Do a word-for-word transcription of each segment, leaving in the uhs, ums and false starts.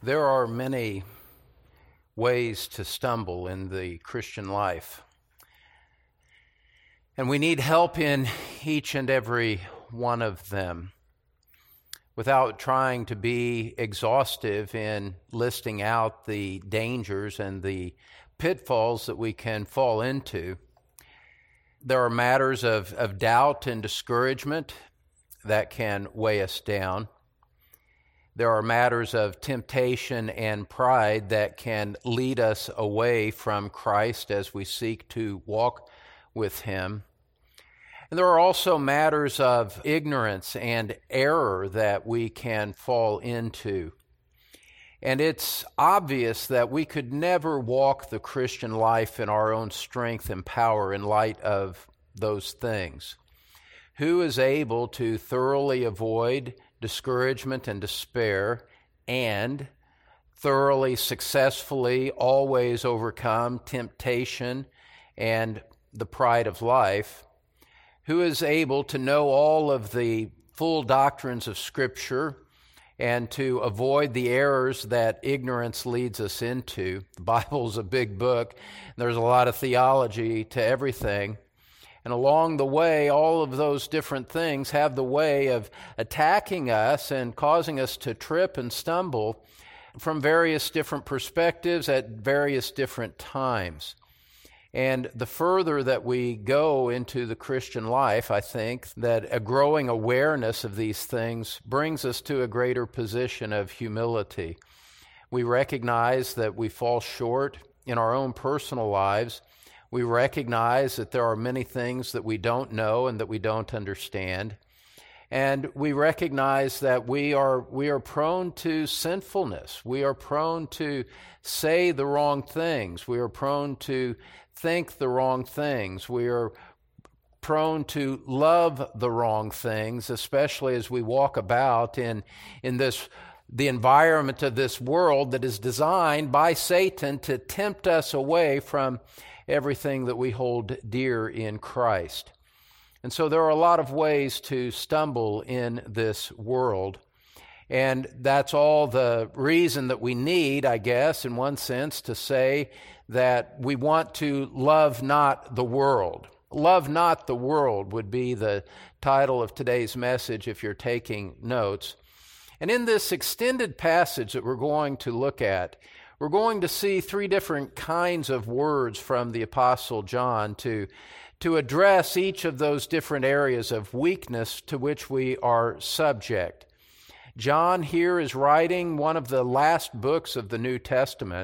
There are many ways to stumble in the Christian life, and we need help in each and every one of them. Without trying to be exhaustive in listing out the dangers and the pitfalls that we can fall into, there are matters of, of doubt and discouragement that can weigh us down. There are matters of temptation and pride that can lead us away from Christ as we seek to walk with Him. And there are also matters of ignorance and error that we can fall into. And it's obvious that we could never walk the Christian life in our own strength and power in light of those things. Who is able to thoroughly avoid discouragement and despair and thoroughly, successfully, always overcome temptation and the pride of life? Who is able to know all of the full doctrines of Scripture and to avoid the errors that ignorance leads us into? The Bible's a big book. There's a lot of theology to everything. And along the way, all of those different things have the way of attacking us and causing us to trip and stumble from various different perspectives at various different times. And the further that we go into the Christian life, I think that a growing awareness of these things brings us to a greater position of humility. We recognize that we fall short in our own personal lives. We recognize that there are many things that we don't know and that we don't understand. And we recognize that we are we are prone to sinfulness. We are prone to say the wrong things. We are prone to think the wrong things. We are prone to love the wrong things, especially as we walk about in, in this the environment of this world that is designed by Satan to tempt us away from everything that we hold dear in Christ. And so there are a lot of ways to stumble in this world. And that's all the reason that we need, I guess, in one sense, to say that we want to love not the world. Love not the world would be the title of today's message if you're taking notes. And in this extended passage that we're going to look at, we're going to see three different kinds of words from the Apostle John to, to address each of those different areas of weakness to which we are subject. John here is writing one of the last books of the New Testament.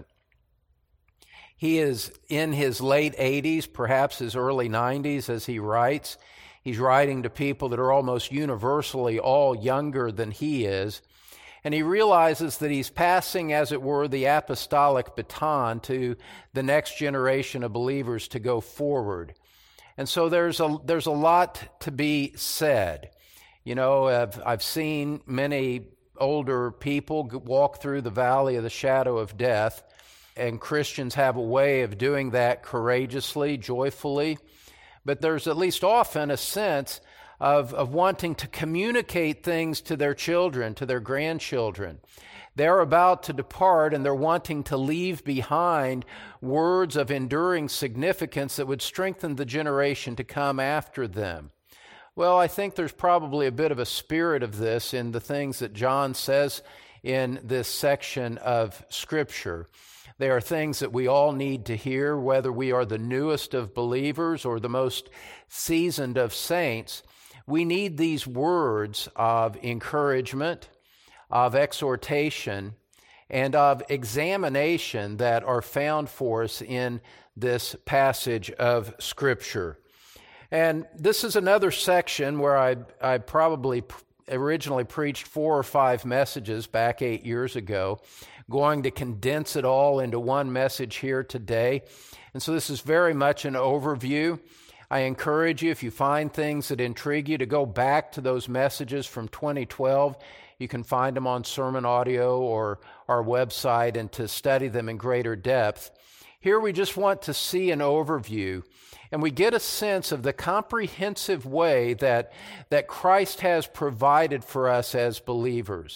He is in his late eighties, perhaps his early nineties as he writes. He's writing to people that are almost universally all younger than he is. And he realizes that he's passing, as it were, the apostolic baton to the next generation of believers to go forward. And so there's a there's a lot to be said. You know, I've, I've seen many older people walk through the valley of the shadow of death, and Christians have a way of doing that courageously, joyfully. But there's at least often a sense of, of wanting to communicate things to their children, to their grandchildren. They're about to depart, and they're wanting to leave behind words of enduring significance that would strengthen the generation to come after them. Well, I think there's probably a bit of a spirit of this in the things that John says in this section of Scripture. They are things that we all need to hear, whether we are the newest of believers or the most seasoned of saints. We need these words of encouragement, of exhortation, and of examination that are found for us in this passage of Scripture. And this is another section where I, I probably originally preached four or five messages back eight years ago, going to condense it all into one message here today. And so this is very much an overview. I encourage you, if you find things that intrigue you, to go back to those messages from twenty twelve. You can find them on Sermon Audio or our website and to study them in greater depth. Here we just want to see an overview, and we get a sense of the comprehensive way that, that Christ has provided for us as believers.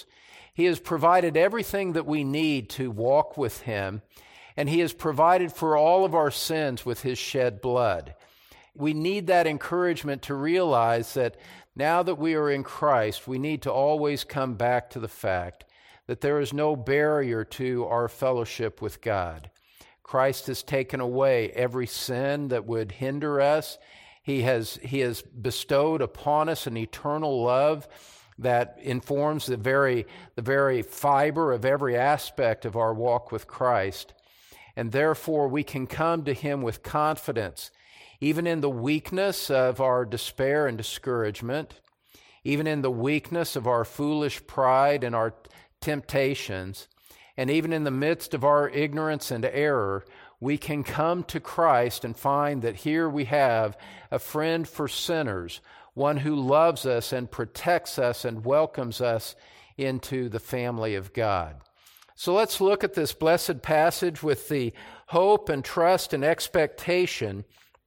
He has provided everything that we need to walk with Him, and He has provided for all of our sins with His shed blood. We need that encouragement to realize that now that we are in Christ, we need to always come back to the fact that there is no barrier to our fellowship with God. Christ has taken away every sin that would hinder us. He has, he has bestowed upon us an eternal love that informs the very, the very fiber of every aspect of our walk with Christ. And therefore, we can come to Him with confidence, even in the weakness of our despair and discouragement, even in the weakness of our foolish pride and our temptations, and even in the midst of our ignorance and error, we can come to Christ and find that here we have a friend for sinners, one who loves us and protects us and welcomes us into the family of God. So let's look at this blessed passage with the hope and trust and expectation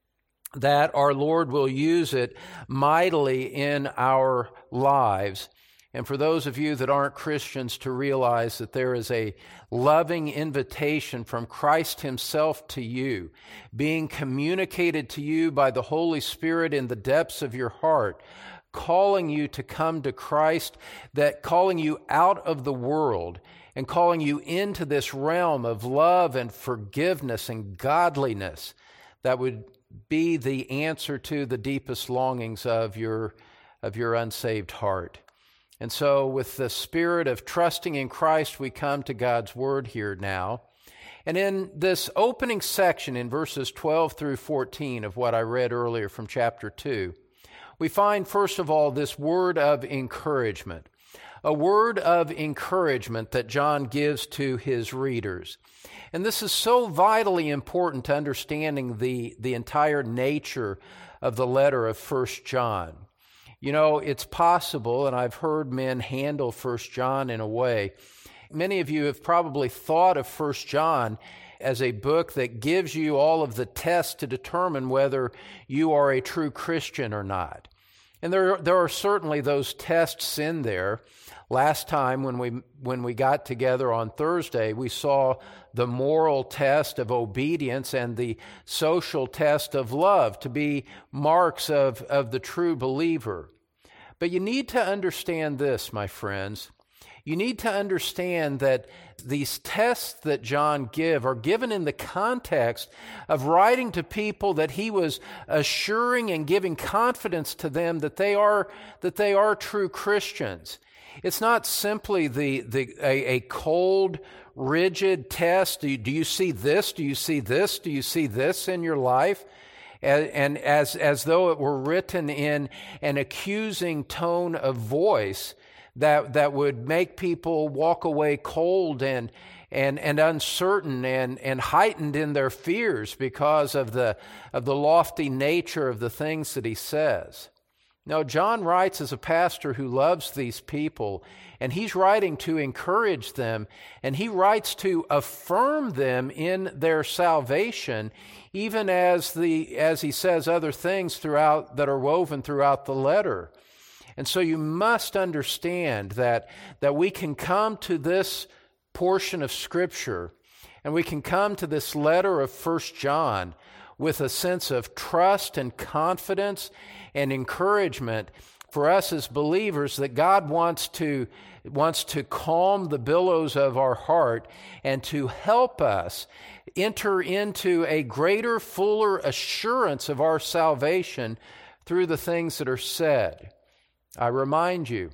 that our Lord will use it mightily in our lives. And for those of you that aren't Christians, to realize that there is a loving invitation from Christ Himself to you, being communicated to you by the Holy Spirit in the depths of your heart, calling you to come to Christ, that calling you out of the world and calling you into this realm of love and forgiveness and godliness that would be the answer to the deepest longings of your, of your unsaved heart. And so with the spirit of trusting in Christ, we come to God's Word here now. And in this opening section in verses twelve through fourteen of what I read earlier from chapter two, we find, first of all, this word of encouragement, a word of encouragement that John gives to his readers. And this is so vitally important to understanding the, the entire nature of the letter of First John. You know, it's possible, and I've heard men handle First John in a way. Many of you have probably thought of First John as a book that gives you all of the tests to determine whether you are a true Christian or not. And there, there are certainly those tests in there. Last time when we when we got together on Thursday, we saw the moral test of obedience and the social test of love to be marks of, of the true believer. But you need to understand this, my friends. You need to understand that these tests that John give are given in the context of writing to people that he was assuring and giving confidence to them that they are that they are true Christians. It's not simply the the a, a cold, rigid test. Do you, do you see this? Do you see this? Do you see this in your life? And, and as as though it were written in an accusing tone of voice that that would make people walk away cold and and and uncertain and and heightened in their fears because of the of the lofty nature of the things that he says. No, John writes as a pastor who loves these people, and he's writing to encourage them, and he writes to affirm them in their salvation, even as the as he says other things throughout that are woven throughout the letter. And so you must understand that that we can come to this portion of Scripture, and we can come to this letter of First John with a sense of trust and confidence and encouragement for us as believers that God wants to wants to calm the billows of our heart and to help us enter into a greater, fuller assurance of our salvation through the things that are said. I remind you,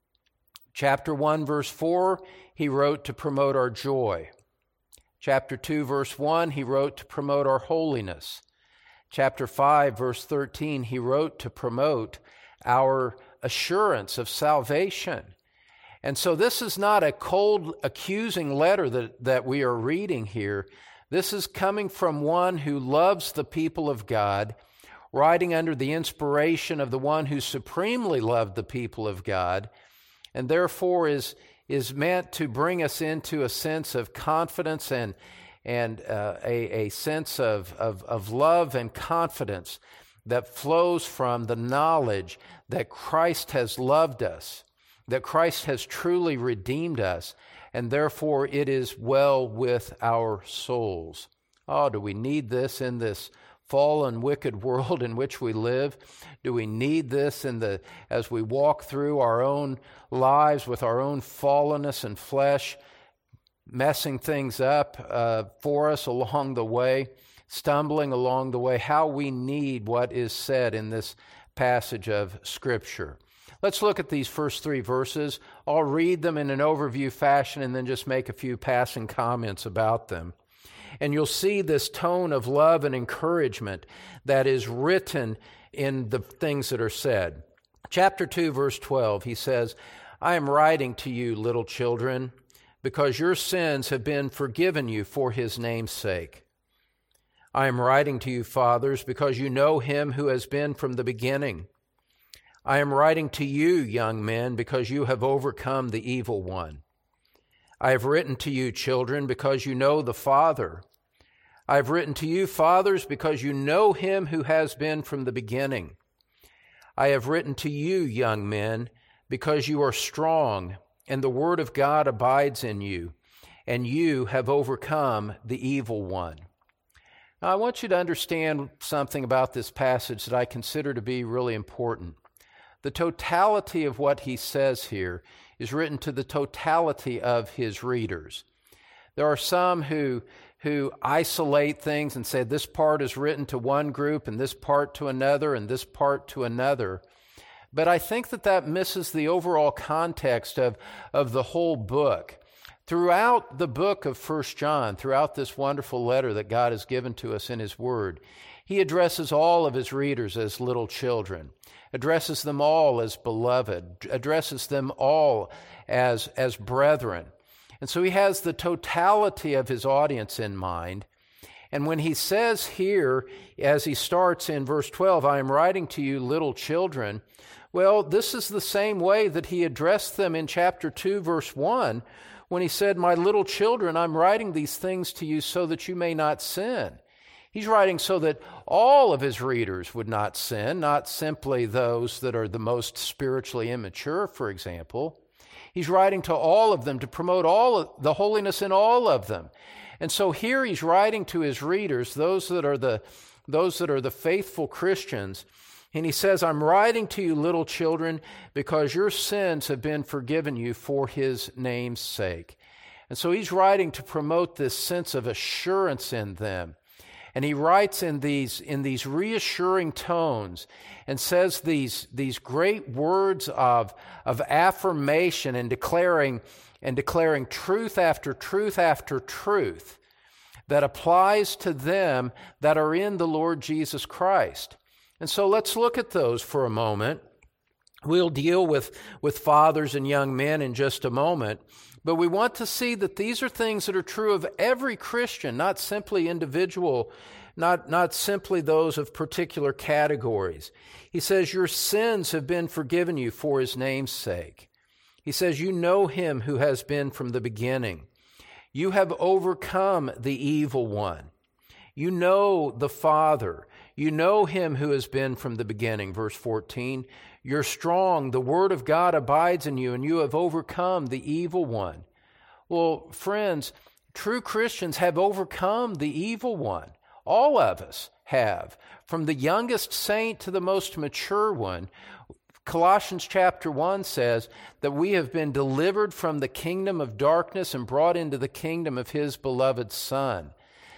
chapter one, verse four, he wrote to promote our joy. Chapter two, verse one, he wrote to promote our holiness. Chapter five, verse thirteen, he wrote to promote our assurance of salvation. And so this is not a cold, accusing letter that, that we are reading here. This is coming from one who loves the people of God, writing under the inspiration of the one who supremely loved the people of God, and therefore is, is meant to bring us into a sense of confidence and and uh, a, a sense of, of, of love and confidence that flows from the knowledge that Christ has loved us, that Christ has truly redeemed us, and therefore it is well with our souls. Oh, do we need this in this fallen, wicked world in which we live? Do we need this in the as we walk through our own lives with our own fallenness and flesh, messing things up uh, for us along the way, stumbling along the way? How we need what is said in this passage of Scripture. Let's look at these first three verses. I'll read them in an overview fashion and then just make a few passing comments about them. And you'll see this tone of love and encouragement that is written in the things that are said. Chapter two, verse twelve, he says, I am writing to you, little children, because your sins have been forgiven you for his name's sake. I am writing to you, fathers, because you know him who has been from the beginning. I am writing to you, young men, because you have overcome the evil one. I have written to you, children, because you know the Father. I have written to you, fathers, because you know him who has been from the beginning. I have written to you, young men, because you are strong, and the word of God abides in you, and you have overcome the evil one. Now, I want you to understand something about this passage that I consider to be really important. The totality of what he says here is written to the totality of his readers. There are some who who isolate things and say this part is written to one group and this part to another and this part to another. But I think that that misses the overall context of, of the whole book. Throughout the book of First John, throughout this wonderful letter that God has given to us in his word, he addresses all of his readers as little children, addresses them all as beloved, addresses them all as, as brethren. And so he has the totality of his audience in mind. And when he says here, as he starts in verse twelve, I am writing to you, little children, well, this is the same way that he addressed them in chapter two, verse one, when he said, my little children, I'm writing these things to you so that you may not sin. He's writing so that all of his readers would not sin, not simply those that are the most spiritually immature, for example. He's writing to all of them to promote all of the holiness in all of them. And so here he's writing to his readers, those that are the those that are the faithful Christians, and he says, I'm writing to you, little children, because your sins have been forgiven you for his name's sake. And so he's writing to promote this sense of assurance in them. And he writes in these in these reassuring tones and says these, these great words of, of affirmation and declaring and declaring truth after truth after truth that applies to them that are in the Lord Jesus Christ. And so let's look at those for a moment. We'll deal with, with fathers and young men in just a moment. But we want to see that these are things that are true of every Christian, not simply individual, not, not simply those of particular categories. He says, your sins have been forgiven you for his name's sake. He says, you know him who has been from the beginning. You have overcome the evil one. You know the Father. You know him who has been from the beginning. Verse fourteen, you're strong. The word of God abides in you, and you have overcome the evil one. Well, friends, true Christians have overcome the evil one. All of us have. From the youngest saint to the most mature one. Colossians chapter one says that we have been delivered from the kingdom of darkness and brought into the kingdom of his beloved Son.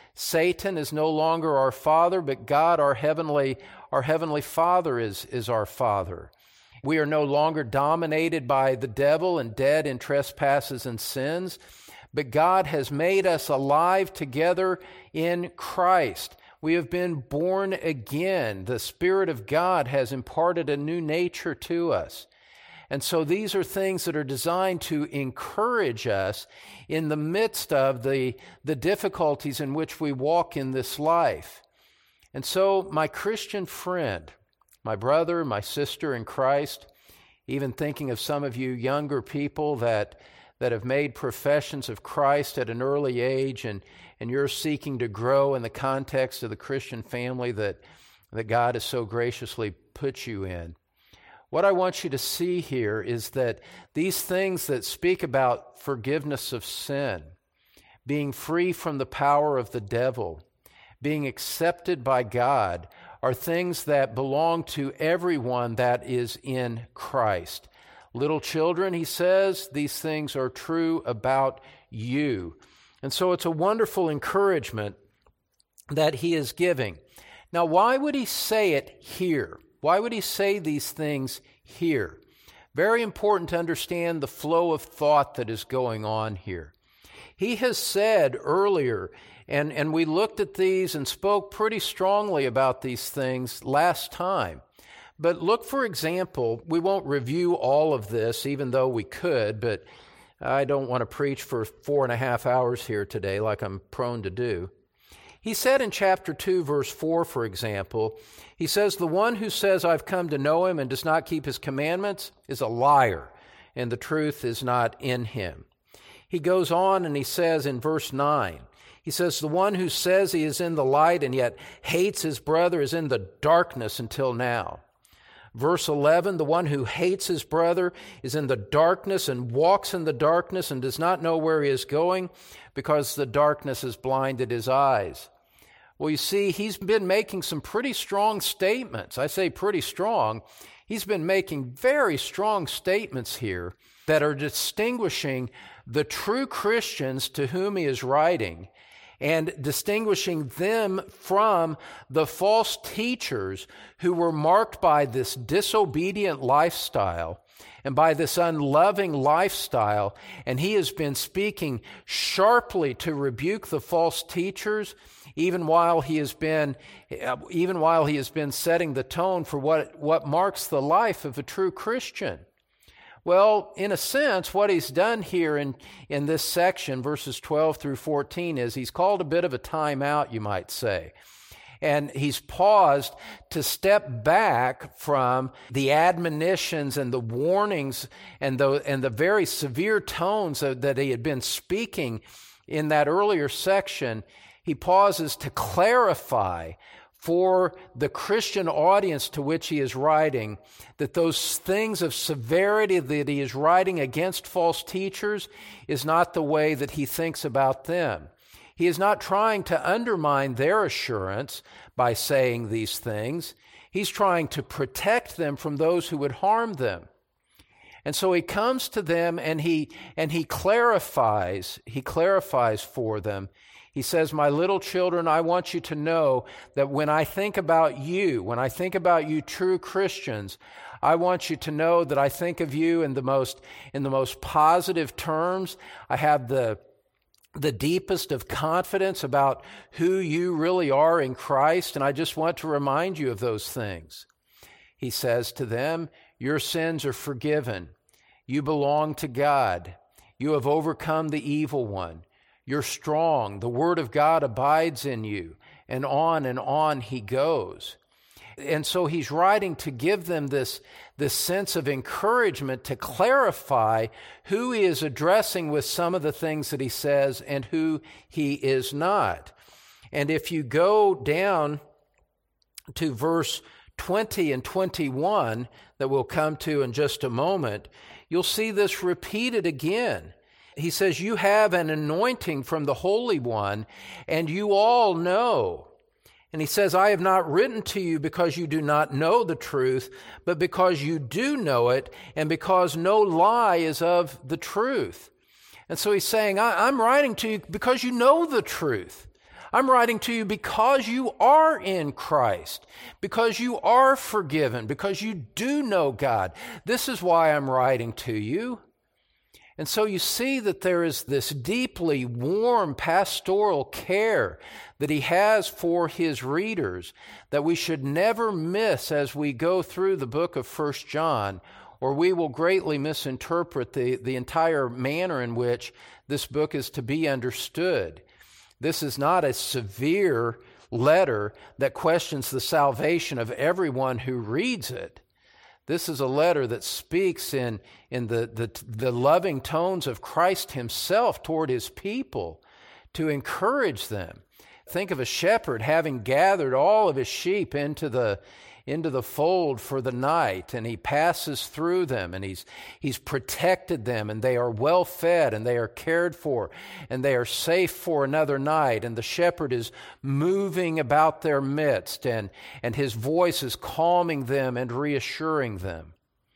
Satan is no longer our father, but God, our heavenly, our heavenly Father, is, is our Father. We are no longer dominated by the devil and dead in trespasses and sins, but God has made us alive together in Christ. We have been born again. The Spirit of God has imparted a new nature to us. And so these are things that are designed to encourage us in the midst of the, the difficulties in which we walk in this life. And so, my Christian friend, my brother, my sister in Christ, even thinking of some of you younger people that, that have made professions of Christ at an early age, and, and you're seeking to grow in the context of the Christian family that, that God has so graciously put you in. What I want you to see here is that these things that speak about forgiveness of sin, being free from the power of the devil, being accepted by God, are things that belong to everyone that is in Christ. Little children, he says, these things are true about you. And so it's a wonderful encouragement that he is giving. Now, why would he say it here? Why would he say these things here? Very important to understand the flow of thought that is going on here. He has said earlier, and, and we looked at these and spoke pretty strongly about these things last time. But look, for example, we won't review all of this, even though we could, but I don't want to preach for four and a half hours here today like I'm prone to do. He said in chapter two, verse four, for example, he says, the one who says, I've come to know him and does not keep his commandments is a liar, and the truth is not in him. He goes on and he says in verse nine, he says, the one who says he is in the light and yet hates his brother is in the darkness until now. Verse eleven, the one who hates his brother is in the darkness and walks in the darkness and does not know where he is going because the darkness has blinded his eyes. Well, you see, he's been making some pretty strong statements. I say pretty strong. He's been making very strong statements here that are distinguishing the true Christians to whom he is writing and distinguishing them from the false teachers who were marked by this disobedient lifestyle and by this unloving lifestyle. And he has been speaking sharply to rebuke the false teachers, even while he has been, even while he has been setting the tone for what, what marks the life of a true Christian. Well, in a sense, what he's done here in, in this section, verses twelve through fourteen, is he's called a bit of a timeout, you might say. And he's paused to step back from the admonitions and the warnings and the, and the very severe tones that, that he had been speaking in that earlier section. He pauses to clarify for the Christian audience to which he is writing that those things of severity that he is writing against false teachers is not the way that he thinks about them. He is not trying to undermine their assurance by saying these things. He's trying to protect them from those who would harm them. And so he comes to them and he and he clarifies, he clarifies for them. He says, my little children, I want you to know that when I think about you, when I think about you true Christians, I want you to know that I think of you in the most in the most positive terms. I have the the deepest of confidence about who you really are in Christ, and I just want to remind you of those things. He says to them, your sins are forgiven. You belong to God. You have overcome the evil one. You're strong. The word of God abides in you. And on and on he goes. And so he's writing to give them this, this sense of encouragement to clarify who he is addressing with some of the things that he says and who he is not. And if you go down to verse twenty and twenty-one that we'll come to in just a moment, you'll see this repeated again. He says, you have an anointing from the Holy One, and you all know. And he says, I have not written to you because you do not know the truth, but because you do know it, and because no lie is of the truth. And so he's saying, I, I'm writing to you because you know the truth. I'm writing to you because you are in Christ, because you are forgiven, because you do know God. This is why I'm writing to you. And so you see that there is this deeply warm pastoral care that he has for his readers that we should never miss as we go through the book of First John, or we will greatly misinterpret the, the entire manner in which this book is to be understood. This is not a severe letter that questions the salvation of everyone who reads it. This is a letter that speaks in, in the, the, the loving tones of Christ himself toward his people to encourage them. Think of a shepherd having gathered all of his sheep into the, into the fold for the night, and he passes through them, and he's he's protected them, and they are well fed, and they are cared for, and they are safe for another night, and the shepherd is moving about their midst, and, and his voice is calming them and reassuring them.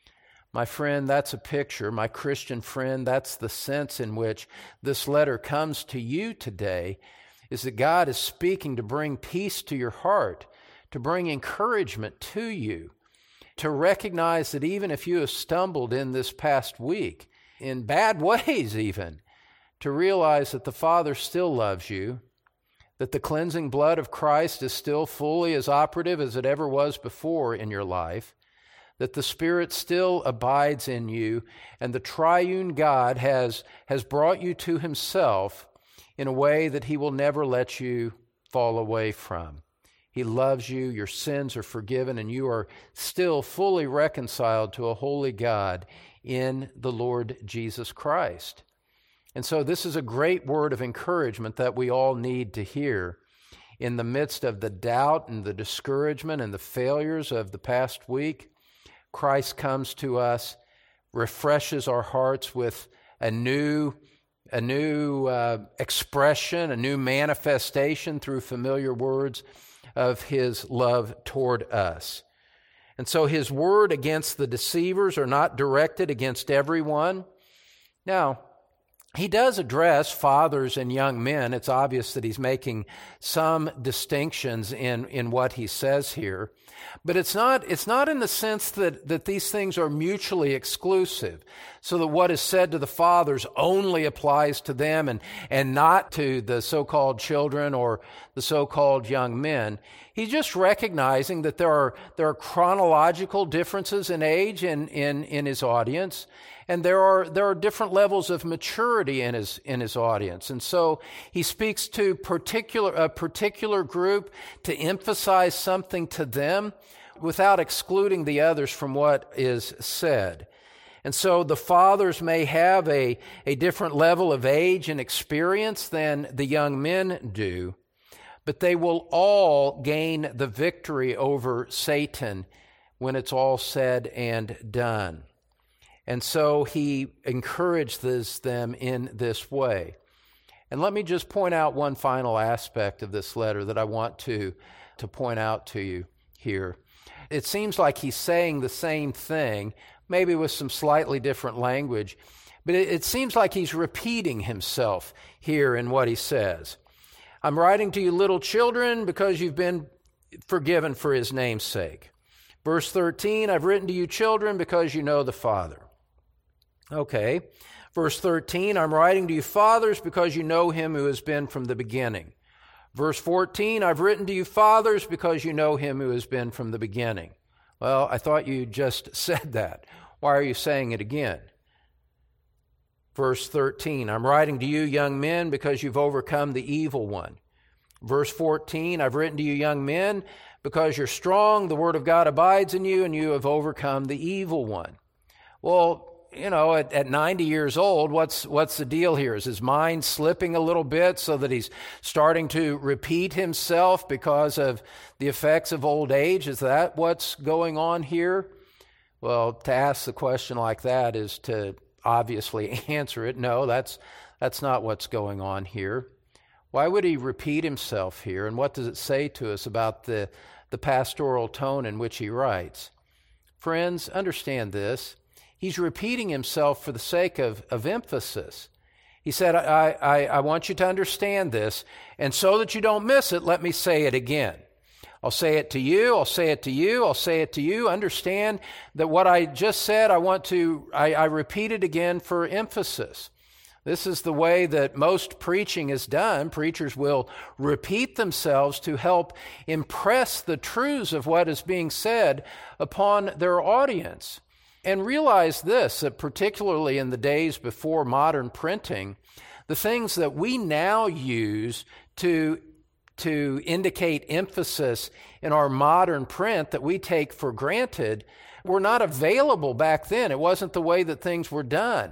My friend, that's a picture. My Christian friend, that's the sense in which this letter comes to you today, is that God is speaking to bring peace to your heart, to bring encouragement to you, to recognize that even if you have stumbled in this past week, in bad ways even, to realize that the Father still loves you, that the cleansing blood of Christ is still fully as operative as it ever was before in your life, that the Spirit still abides in you, and the triune God has, has brought you to himself in a way that he will never let you fall away from. He loves you, your sins are forgiven, and you are still fully reconciled to a holy God in the Lord Jesus Christ. And so this is a great word of encouragement that we all need to hear in the midst of the doubt and the discouragement and the failures of the past week. Christ comes to us, refreshes our hearts with a new, a new uh, expression, a new manifestation through familiar words of his love toward us. And so his word against the deceivers are not directed against everyone. Now, he does address fathers and young men. It's obvious that he's making some distinctions in, in what he says here. But it's not, it's not in the sense that, that these things are mutually exclusive, so that what is said to the fathers only applies to them and, and not to the so-called children or the so-called young men. He's just recognizing that there are, there are chronological differences in age in, in, in his audience, and there are, there are different levels of maturity in his, in his audience. And so he speaks to particular, a particular group to emphasize something to them without excluding the others from what is said. And so the fathers may have a, a different level of age and experience than the young men do, but they will all gain the victory over Satan when it's all said and done. And so he encourages them in this way. And let me just point out one final aspect of this letter that I want to, to point out to you here. It seems like he's saying the same thing, maybe with some slightly different language, but it, it seems like he's repeating himself here in what he says. I'm writing to you, little children, because you've been forgiven for his name's sake. Verse thirteen, I've written to you, children, because you know the Father. Okay. Verse thirteen, I'm writing to you, fathers, because you know him who has been from the beginning. Verse fourteen, I've written to you, fathers, because you know him who has been from the beginning. Well, I thought you just said that. Why are you saying it again? Verse thirteen, I'm writing to you, young men, because you've overcome the evil one. Verse fourteen, I've written to you, young men, because you're strong, the word of God abides in you, and you have overcome the evil one. Well, you know, at, at ninety years old, what's what's the deal here? Is his mind slipping a little bit so that he's starting to repeat himself because of the effects of old age? Is that what's going on here? Well, to ask the question like that is to obviously answer it. No, that's that's not what's going on here. Why would he repeat himself here? And what does it say to us about the, the pastoral tone in which he writes? Friends, understand this. He's repeating himself for the sake of, of emphasis. He said, I, I, I want you to understand this, and so that you don't miss it, let me say it again. I'll say it to you, I'll say it to you, I'll say it to you. Understand that what I just said, I want to, I, I repeat it again for emphasis. This is the way that most preaching is done. Preachers will repeat themselves to help impress the truths of what is being said upon their audience. And realize this, that particularly in the days before modern printing, the things that we now use to, to indicate emphasis in our modern print that we take for granted were not available back then. It wasn't the way that things were done.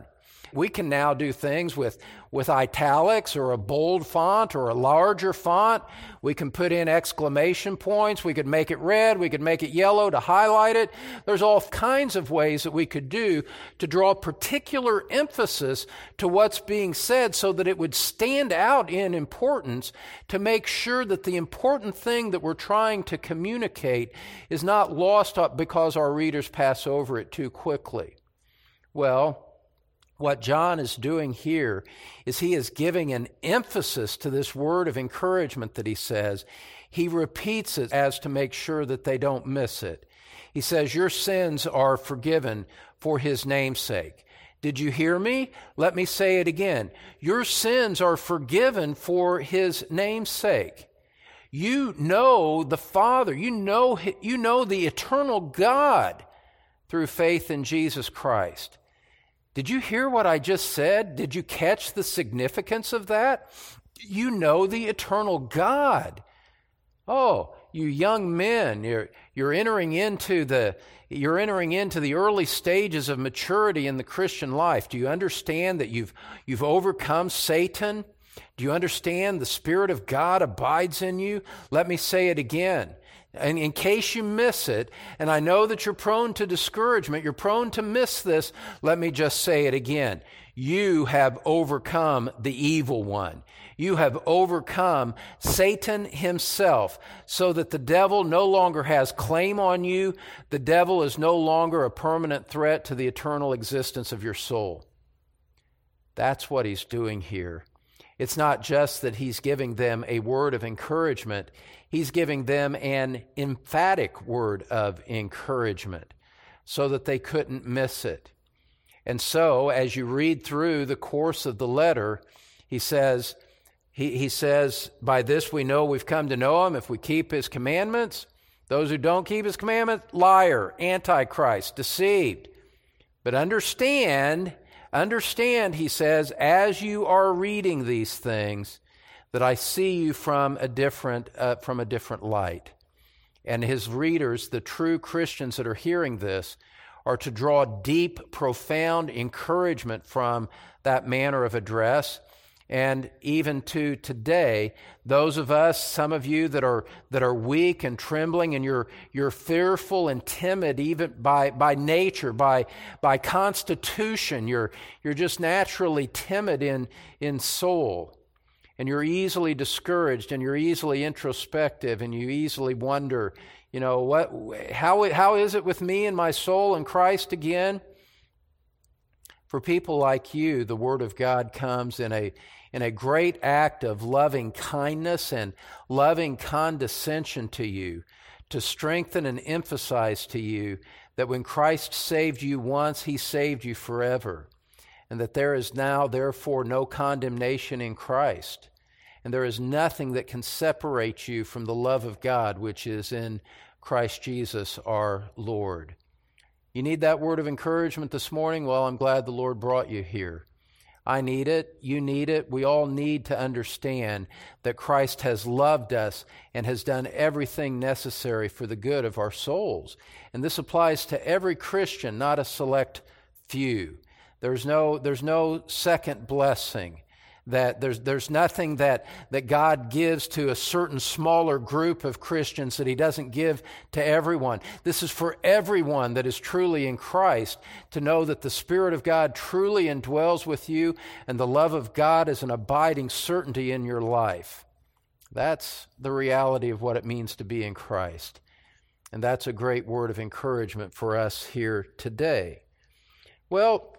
We can now do things with, with italics or a bold font or a larger font. We can put in exclamation points. We could make it red. We could make it yellow to highlight it. There's all kinds of ways that we could do to draw particular emphasis to what's being said so that it would stand out in importance, to make sure that the important thing that we're trying to communicate is not lost up because our readers pass over it too quickly. Well, what John is doing here is he is giving an emphasis to this word of encouragement that he says. He repeats it as to make sure that they don't miss it. He says, your sins are forgiven for his name's sake. Did you hear me? Let me say it again. Your sins are forgiven for his name's sake. You know the Father. You know, you know the eternal God through faith in Jesus Christ. Did you hear what I just said? Did you catch the significance of that? You know the eternal God. Oh, you young men, you're, you're entering into the you're entering into the early stages of maturity in the Christian life. Do you understand that you've you've overcome Satan? Do you understand the Spirit of God abides in you? Let me say it again. And in case you miss it, and I know that you're prone to discouragement, you're prone to miss this, let me just say it again. You have overcome the evil one. You have overcome Satan himself, so that the devil no longer has claim on you. The devil is no longer a permanent threat to the eternal existence of your soul. That's what he's doing here. It's not just that he's giving them a word of encouragement. He's giving them an emphatic word of encouragement so that they couldn't miss it. And so, as you read through the course of the letter, he says, he, he says, by this we know we've come to know him if we keep his commandments. Those who don't keep his commandments, liar, antichrist, deceived. But understand, understand, he says, as you are reading these things, that I see you from a different uh, from a different light. And his readers, the true Christians that are hearing this, are to draw deep, profound encouragement from that manner of address. And even to today, those of us, some of you that are that are weak and trembling, and you're you're fearful and timid even by by nature, by by constitution, you're you're just naturally timid in in soul. And you're easily discouraged, and you're easily introspective, and you easily wonder, you know, what, how, how is it with me and my soul in Christ again? For people like you, the Word of God comes in a, in a great act of loving kindness and loving condescension to you, to strengthen and emphasize to you that when Christ saved you once, he saved you forever, and that there is now, therefore, no condemnation in Christ. And there is nothing that can separate you from the love of God, which is in Christ Jesus our Lord. You need that word of encouragement this morning? Well, I'm glad the Lord brought you here. I need it. You need it. We all need to understand that Christ has loved us and has done everything necessary for the good of our souls. And this applies to every Christian, not a select few. There's no, there's no second blessing. That there's there's nothing that, that God gives to a certain smaller group of Christians that he doesn't give to everyone. This is for everyone that is truly in Christ, to know that the Spirit of God truly indwells with you, and the love of God is an abiding certainty in your life. That's the reality of what it means to be in Christ. And that's a great word of encouragement for us here today. Well,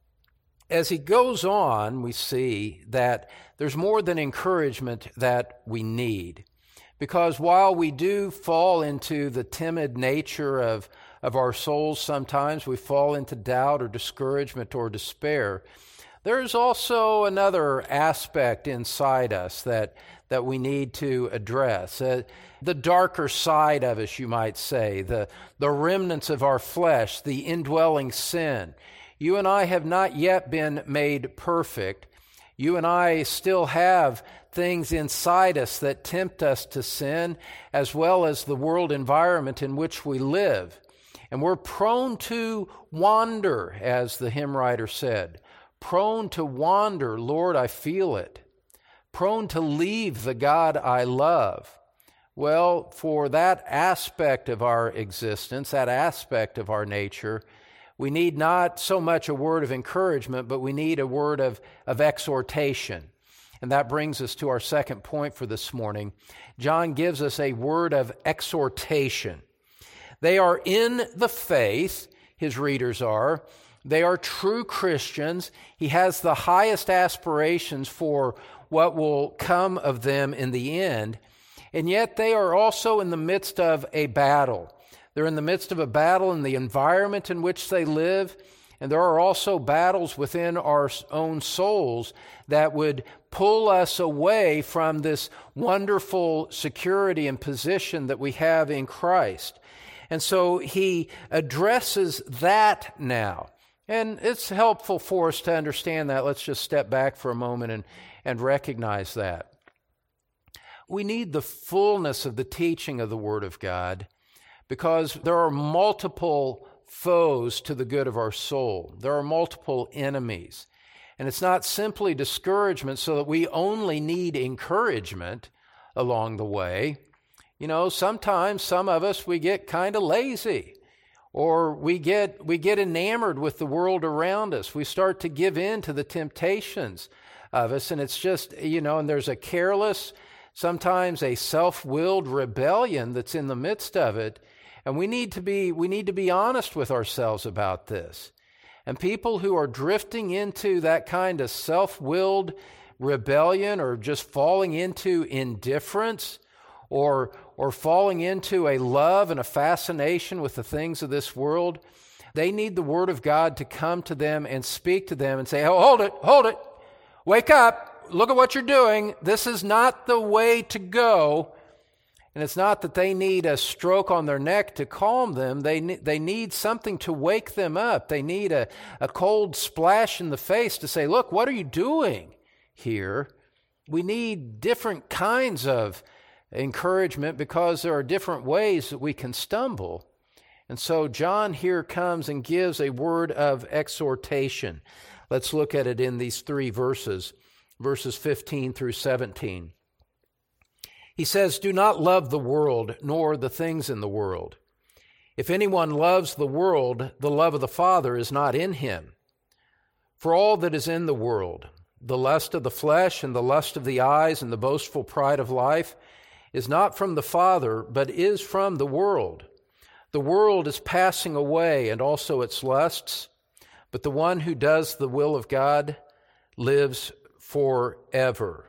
as he goes on, we see that there's more than encouragement that we need. Because while we do fall into the timid nature of, of our souls sometimes, we fall into doubt or discouragement or despair, there's also another aspect inside us that, that we need to address. Uh, the darker side of us, you might say, the, the remnants of our flesh, the indwelling sin. You and I have not yet been made perfect. You and I still have things inside us that tempt us to sin, as well as the world environment in which we live. And we're prone to wander, as the hymn writer said, prone to wander, Lord, I feel it, prone to leave the God I love. Well, for that aspect of our existence, that aspect of our nature, we need not so much a word of encouragement, but we need a word of, of exhortation. And that brings us to our second point for this morning. John gives us a word of exhortation. They are in the faith, his readers are. They are true Christians. He has the highest aspirations for what will come of them in the end. And yet they are also in the midst of a battle. They're in the midst of a battle in the environment in which they live. And there are also battles within our own souls that would pull us away from this wonderful security and position that we have in Christ. And so he addresses that now. And it's helpful for us to understand that. Let's just step back for a moment and, and recognize that. We need the fullness of the teaching of the Word of God because there are multiple foes to the good of our soul. There are multiple enemies. And it's not simply discouragement so that we only need encouragement along the way. You know, sometimes some of us, we get kind of lazy or we get we get enamored with the world around us. We start to give in to the temptations of us, and it's just, you know, and there's a careless, sometimes a self-willed rebellion that's in the midst of it. And we need to be we need to be honest with ourselves about this. And people who are drifting into that kind of self-willed rebellion or just falling into indifference or or falling into a love and a fascination with the things of this world, they need the Word of God to come to them and speak to them and say, oh, hold it, hold it, wake up, look at what you're doing. This is not the way to go. And it's not that they need a stroke on their neck to calm them. They, they need something to wake them up. They need a, a cold splash in the face to say, look, what are you doing here? We need different kinds of encouragement because there are different ways that we can stumble. And so John here comes and gives a word of exhortation. Let's look at it in these three verses, verses fifteen through seventeen. He says, do not love the world, nor the things in the world. If anyone loves the world, the love of the Father is not in him. For all that is in the world, the lust of the flesh and the lust of the eyes and the boastful pride of life, is not from the Father, but is from the world. The world is passing away, and also its lusts, but the one who does the will of God lives forever.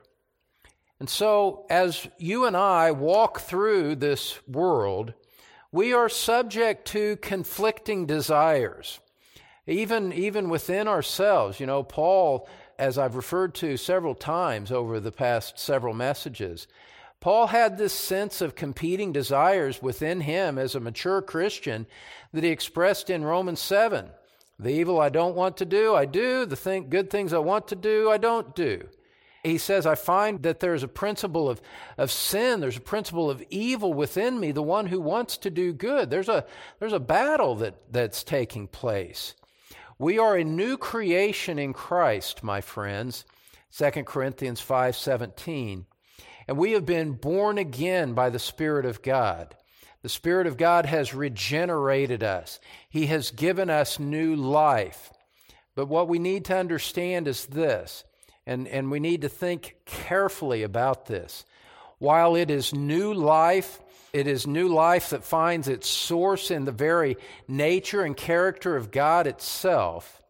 And so, as you and I walk through this world, we are subject to conflicting desires, even, even within ourselves. You know, Paul, as I've referred to several times over the past several messages, Paul had this sense of competing desires within him as a mature Christian that he expressed in Romans seven. The evil I don't want to do, I do. The thing, good things I want to do, I don't do. He says, I find that there's a principle of, of sin, there's a principle of evil within me, the one who wants to do good. There's a, there's a battle that, that's taking place. We are a new creation in Christ, my friends, Second Corinthians five seventeen. And we have been born again by the Spirit of God. The Spirit of God has regenerated us. He has given us new life. But what we need to understand is this, and, and we need to think carefully about this. While it is new life, it is new life that finds its source in the very nature and character of God itself.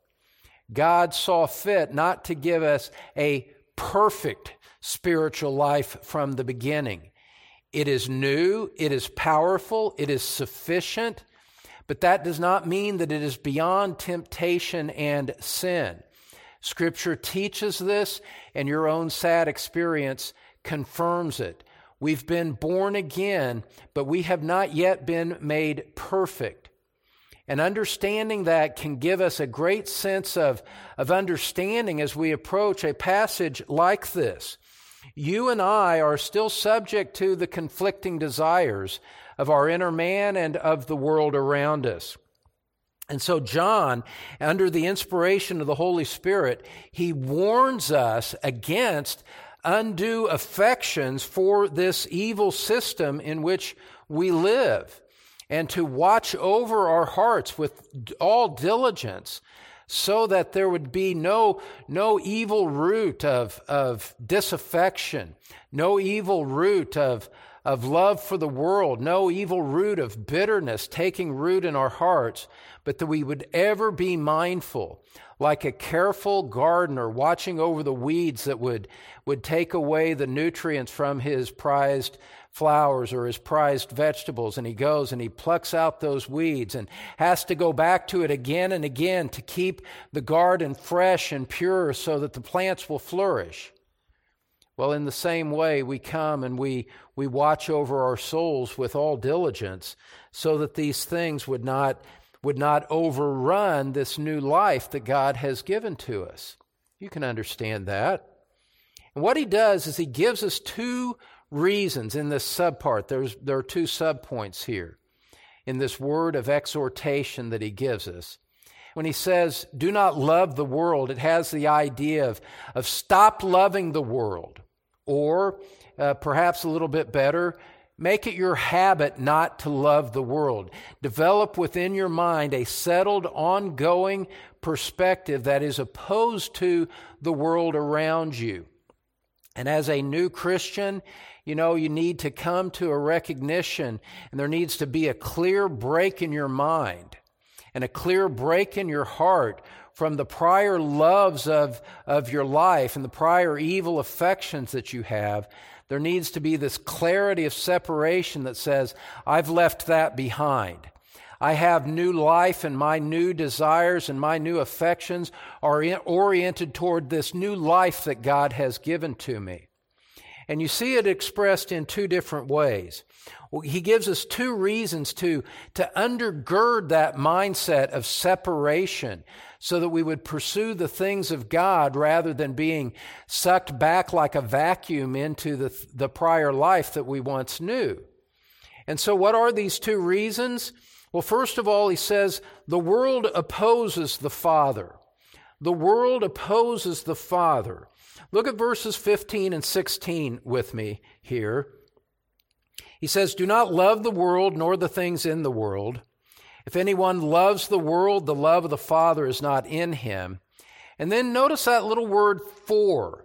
God saw fit not to give us a perfect spiritual life from the beginning. It is new, it is powerful, it is sufficient, but that does not mean that it is beyond temptation and sin. Scripture teaches this, and your own sad experience confirms it. We've been born again, but we have not yet been made perfect. And understanding that can give us a great sense of, of understanding as we approach a passage like this. You and I are still subject to the conflicting desires of our inner man and of the world around us. And so John, under the inspiration of the Holy Spirit, he warns us against undue affections for this evil system in which we live, and to watch over our hearts with all diligence, so that there would be no, no evil root of, of disaffection, no evil root of, of love for the world, no evil root of bitterness taking root in our hearts, but that we would ever be mindful, like a careful gardener watching over the weeds that would, would take away the nutrients from his prized flowers or his prized vegetables, and he goes and he plucks out those weeds and has to go back to it again and again to keep the garden fresh and pure so that the plants will flourish. Well, in the same way, we come and we, we watch over our souls with all diligence so that these things would not, would not overrun this new life that God has given to us. You can understand that. And what he does is he gives us two reasons in this subpart. There's, there are two subpoints here in this word of exhortation that he gives us. When he says, do not love the world, it has the idea of, of stop loving the world. Or uh, perhaps a little bit better, make it your habit not to love the world. Develop within your mind a settled, ongoing perspective that is opposed to the world around you. And as a new Christian, you know, you need to come to a recognition, and there needs to be a clear break in your mind and a clear break in your heart from the prior loves of, of your life and the prior evil affections that you have. There needs to be this clarity of separation that says, I've left that behind. I have new life, and my new desires and my new affections are in, oriented toward this new life that God has given to me. And you see it expressed in two different ways. He gives us two reasons to, to undergird that mindset of separation so that we would pursue the things of God rather than being sucked back like a vacuum into the, the prior life that we once knew. And so what are these two reasons? Well, first of all, he says, the world opposes the Father. The world opposes the Father. Look at verses fifteen and sixteen with me here. He says, do not love the world nor the things in the world. If anyone loves the world, the love of the Father is not in him. And then notice that little word for.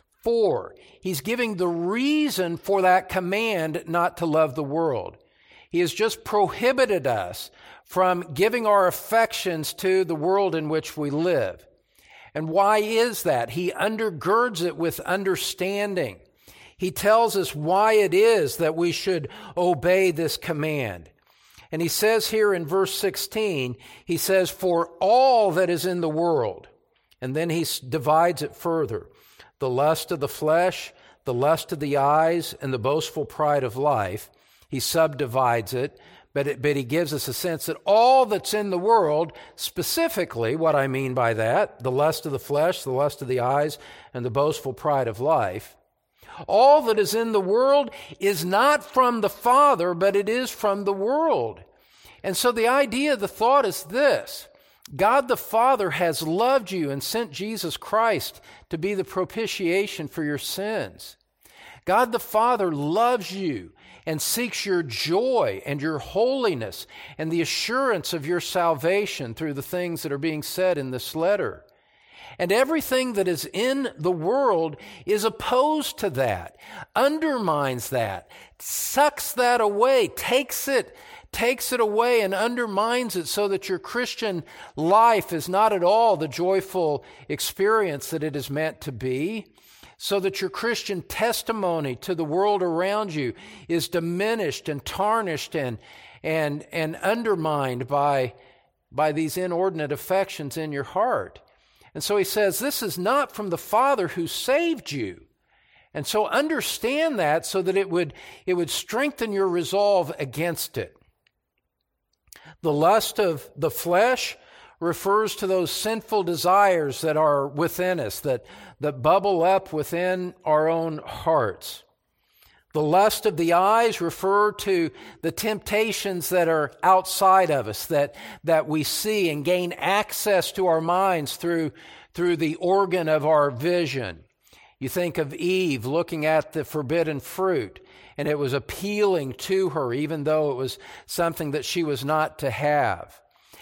For. He's giving the reason for that command not to love the world. He has just prohibited us from giving our affections to the world in which we live. And why is that? He undergirds it with understanding. He tells us why it is that we should obey this command. And he says here in verse sixteen, he says, for all that is in the world. And then he divides it further. The lust of the flesh, the lust of the eyes, and the boastful pride of life. He subdivides it, but, it, but he gives us a sense that all that's in the world, specifically what I mean by that, the lust of the flesh, the lust of the eyes, and the boastful pride of life, all that is in the world is not from the Father, but it is from the world. And so the idea, the thought is this: God the Father has loved you and sent Jesus Christ to be the propitiation for your sins. God the Father loves you and seeks your joy and your holiness and the assurance of your salvation through the things that are being said in this letter. And everything that is in the world is opposed to that, undermines that, sucks that away, takes it, takes it away and undermines it so that your Christian life is not at all the joyful experience that it is meant to be, so that your Christian testimony to the world around you is diminished and tarnished and, and, and undermined by, by these inordinate affections in your heart. And so he says, this is not from the Father who saved you. And so understand that so that it would, it would strengthen your resolve against it. The lust of the flesh refers to those sinful desires that are within us, that, that bubble up within our own hearts. The lust of the eyes refer to the temptations that are outside of us, that, that we see and gain access to our minds through, through the organ of our vision. You think of Eve looking at the forbidden fruit, and it was appealing to her, even though it was something that she was not to have.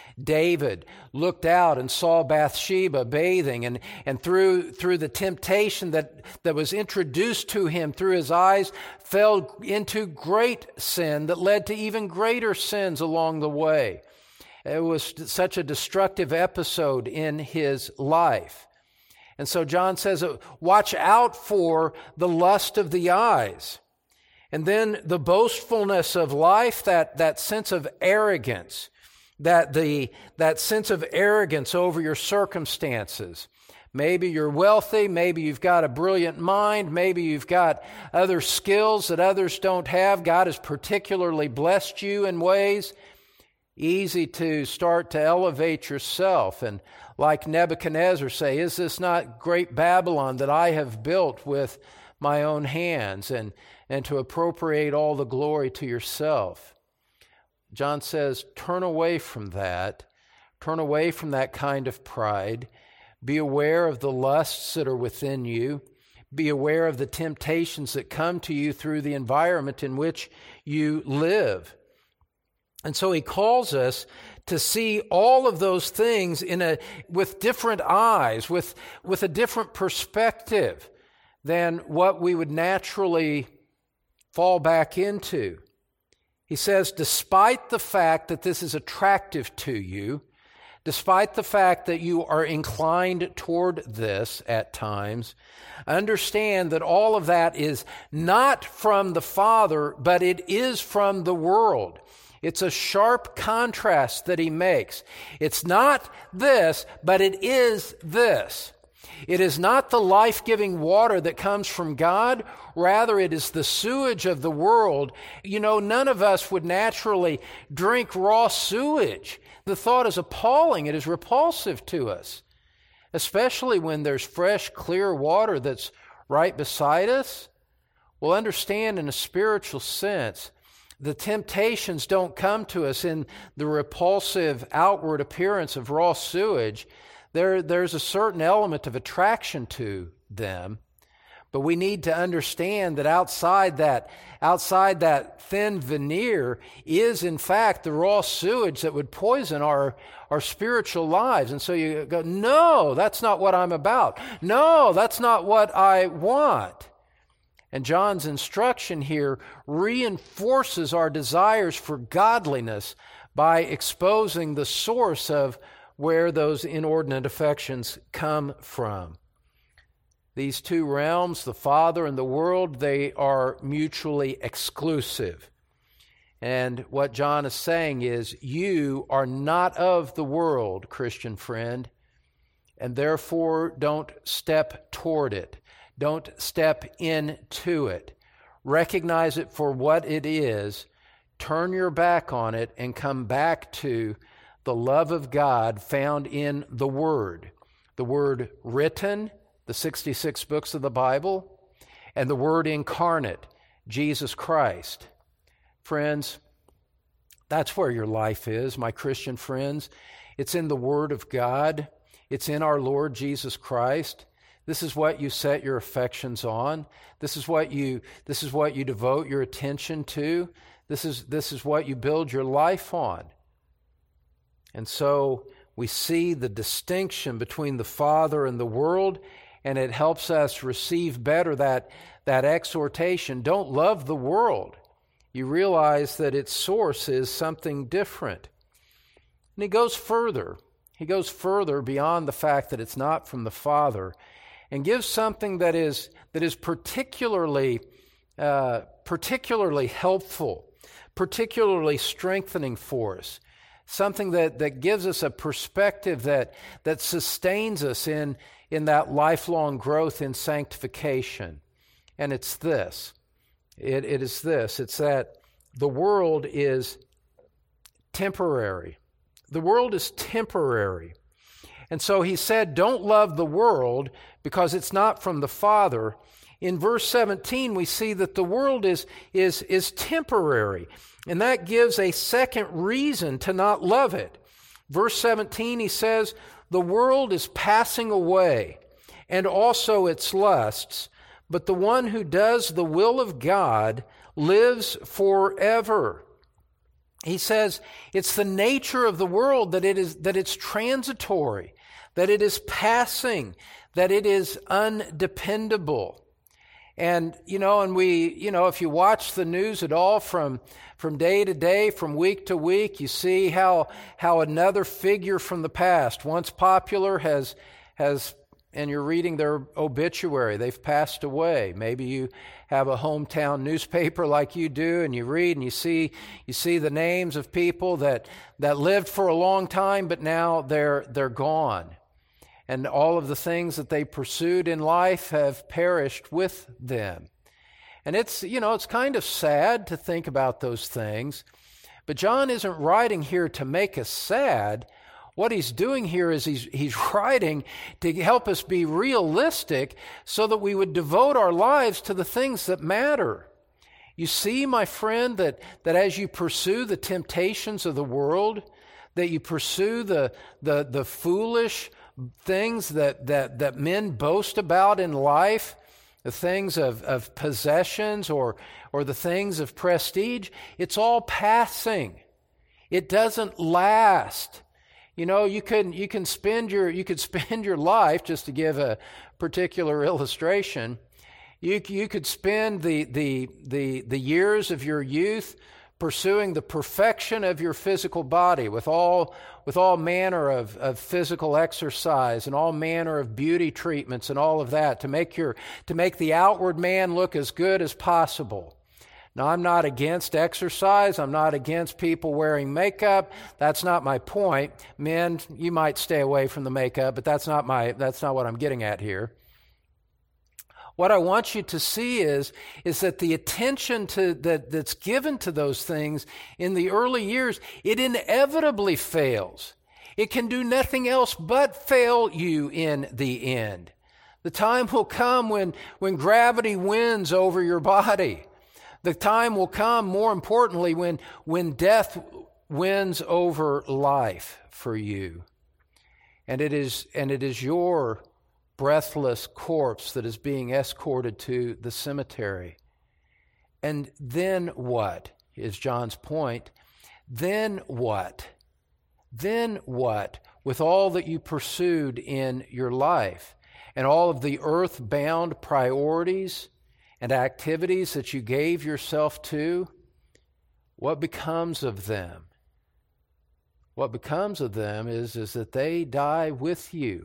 David looked out and saw Bathsheba bathing, and, and through, through the temptation that, that was introduced to him through his eyes, fell into great sin that led to even greater sins along the way. It was such a destructive episode in his life. And so John says, watch out for the lust of the eyes. And then the boastfulness of life, that, that sense of arrogance. That the that sense of arrogance over your circumstances. Maybe you're wealthy, maybe you've got a brilliant mind, maybe you've got other skills that others don't have. God has particularly blessed you in ways. Easy to start to elevate yourself and, like Nebuchadnezzar, say, is this not great Babylon that I have built with my own hands, and, and to appropriate all the glory to yourself. John says, turn away from that. Turn away from that kind of pride. Be aware of the lusts that are within you. Be aware of the temptations that come to you through the environment in which you live. And so he calls us to see all of those things in a with different eyes, with, with a different perspective than what we would naturally fall back into. He says, despite the fact that this is attractive to you, despite the fact that you are inclined toward this at times, understand that all of that is not from the Father, but it is from the world. It's a sharp contrast that he makes. It's not this, but it is this. It is not the life-giving water that comes from God. Rather, it is the sewage of the world. You know, none of us would naturally drink raw sewage. The thought is appalling. It is repulsive to us, especially when there's fresh, clear water that's right beside us. Well, understand in a spiritual sense, the temptations don't come to us in the repulsive outward appearance of raw sewage. There, there's a certain element of attraction to them, but we need to understand that outside that, outside that thin veneer is in fact the raw sewage that would poison our, our spiritual lives. And so you go, no, that's not what I'm about. No, that's not what I want. And John's instruction here reinforces our desires for godliness by exposing the source of where those inordinate affections come from. These two realms, the Father and the world, they are mutually exclusive. And what John is saying is, you are not of the world, Christian friend, and therefore don't step toward it. Don't step into it. Recognize it for what it is. Turn your back on it and come back to the love of God found in the Word. The Word written, the sixty-six books of the Bible, and the Word incarnate, Jesus Christ. Friends, that's where your life is, my Christian friends. It's in the Word of God. It's in our Lord Jesus Christ. This is what you set your affections on. This is what you, this is what you devote your attention to. This is, this is what you build your life on. And so we see the distinction between the Father and the world, and it helps us receive better that, that exhortation. Don't love the world. You realize that its source is something different. And he goes further. He goes further beyond the fact that it's not from the Father, and gives something that is that is particularly uh, particularly helpful, particularly strengthening for us. Something that, that gives us a perspective that, that sustains us in, in that lifelong growth in sanctification. And it's this. It, it is this. It's that the world is temporary. The world is temporary. And so he said, don't love the world because it's not from the Father. in verse seventeen, we see that the world is, is, is temporary, and that gives a second reason to not love it. Verse seventeen, he says, the world is passing away, and also its lusts, but the one who does the will of God lives forever. He says it's the nature of the world that it is that it's transitory, that it is passing, that it is undependable. And, you know, and we, you know, if you watch the news at all from from day to day, from week to week, you see how how another figure from the past, once popular, has has and you're reading their obituary, they've passed away. Maybe you have a hometown newspaper like you do, and you read and you see you see the names of people that that lived for a long time, but now they're they're gone. And all of the things that they pursued in life have perished with them. And it's, you know, it's kind of sad to think about those things. But John isn't writing here to make us sad. What he's doing here is he's, he's writing to help us be realistic so that we would devote our lives to the things that matter. You see, my friend, that, that as you pursue the temptations of the world, that you pursue the, the, the foolish things that, that, that men boast about in life, the things of, of possessions or, or the things of prestige, it's all passing. It doesn't last. You know, you can you can spend your you could spend your life, just to give a particular illustration, you you could spend the the the the years of your youth pursuing the perfection of your physical body with all with all manner of, of physical exercise and all manner of beauty treatments and all of that to make your to make the outward man look as good as possible. Now, I'm not against exercise. I'm not against people wearing makeup. That's not my point. Men, you might stay away from the makeup, but that's not my that's not what I'm getting at here. What I want you to see is, is that the attention to that, that's given to those things in the early years, it inevitably fails. It can do nothing else but fail you in the end. The time will come when, when gravity wins over your body. The time will come, more importantly, when, when death wins over life for you. And it is, and it is your breathless corpse that is being escorted to the cemetery. And then what is John's point? Then what? Then what? With all that you pursued in your life and all of the earth-bound priorities and activities that you gave yourself to, what becomes of them? What becomes of them is, is that they die with you.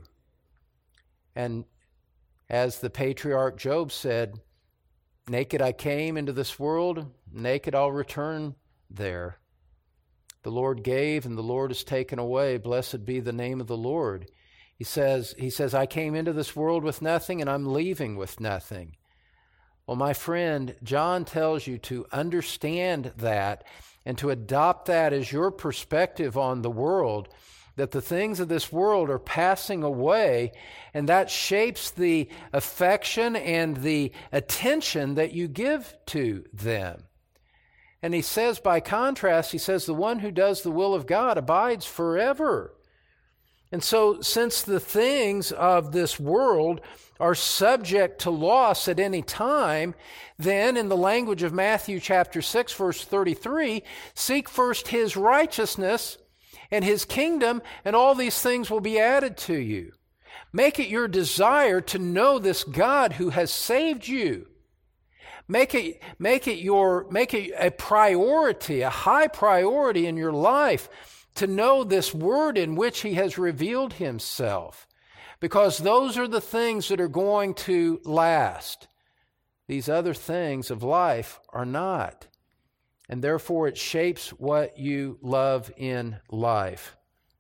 And as the patriarch Job said, naked I came into this world, naked I'll return there. The Lord gave and the Lord has taken away. Blessed be the name of the Lord. He says, he says, I came into this world with nothing and I'm leaving with nothing. Well, my friend, John tells you to understand that and to adopt that as your perspective on the world, that the things of this world are passing away, and that shapes the affection and the attention that you give to them. And he says, by contrast, he says, the one who does the will of God abides forever. And so, since the things of this world are subject to loss at any time, then in the language of Matthew chapter six, verse thirty-three, seek first his righteousness and his kingdom, and all these things will be added to you. Make it your desire to know this God who has saved you. Make it, make it your, make it a priority, a high priority in your life to know this word in which he has revealed himself. Because those are the things that are going to last. These other things of life are not. And therefore it shapes what you love in life.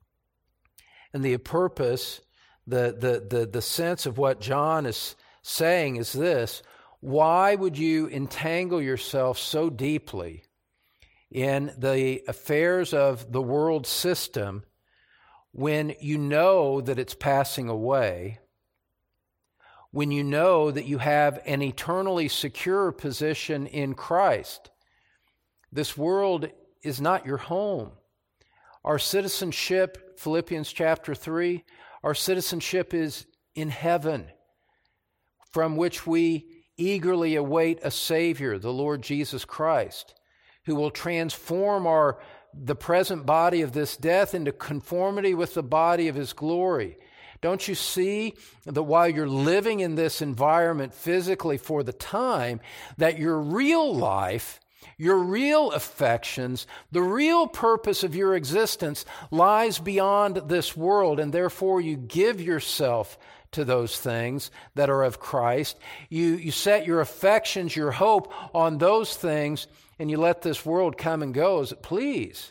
And the purpose, the, the, the, the sense of what John is saying is this: why would you entangle yourself so deeply in the affairs of the world system when you know that it's passing away, when you know that you have an eternally secure position in Christ. This world is not your home. Our citizenship, Philippians chapter three, our citizenship is in heaven, from which we eagerly await a Savior, the Lord Jesus Christ, who will transform our the present body of this death into conformity with the body of His glory. Don't you see that while you're living in this environment physically for the time, that your real life, your real affections, the real purpose of your existence lies beyond this world, and therefore you give yourself to those things that are of Christ. You, you set your affections, your hope on those things, and you let this world come and go as it please.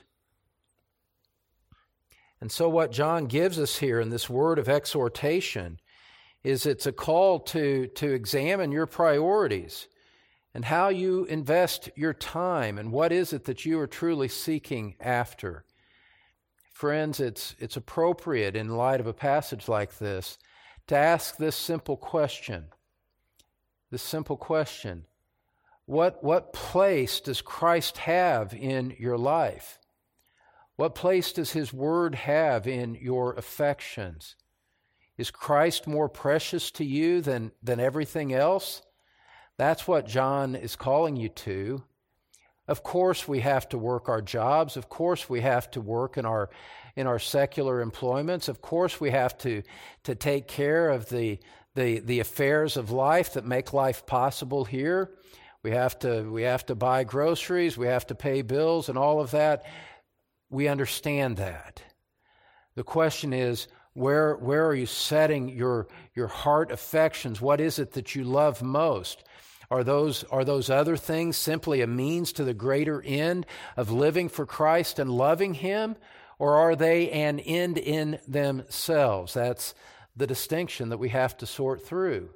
And so what John gives us here in this word of exhortation is it's a call to, to examine your priorities and how you invest your time and what is it that you are truly seeking after. Friends, it's, it's appropriate in light of a passage like this to ask this simple question. This simple question. What, what place does Christ have in your life? What place does His Word have in your affections? Is Christ more precious to you than, than everything else? That's what John is calling you to. Of course we have to work our jobs. Of course we have to work in our in our secular employments. Of course we have to, to take care of the, the, the affairs of life that make life possible here. We have to we have to buy groceries, we have to pay bills and all of that. We understand that. The question is, where where are you setting your your heart affections? What is it that you love most? Are those are those other things simply a means to the greater end of living for Christ and loving Him? Or are they an end in themselves? That's the distinction that we have to sort through.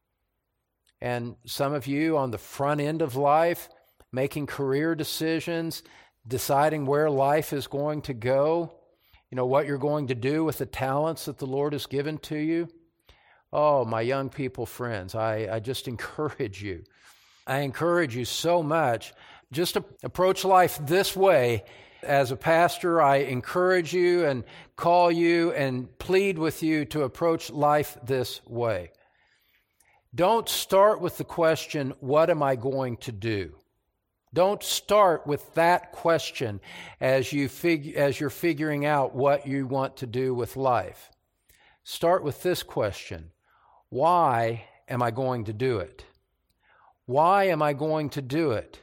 And some of you on the front end of life, making career decisions, deciding where life is going to go, you know, what you're going to do with the talents that the Lord has given to you. Oh, my young people friends, I, I just encourage you. I encourage you so much. Just to approach life this way. As a pastor, I encourage you and call you and plead with you to approach life this way. Don't start with the question, what am I going to do? Don't start with that question as you fig- as you're figuring out what you want to do with life. Start with this question, why am I going to do it? Why am I going to do it?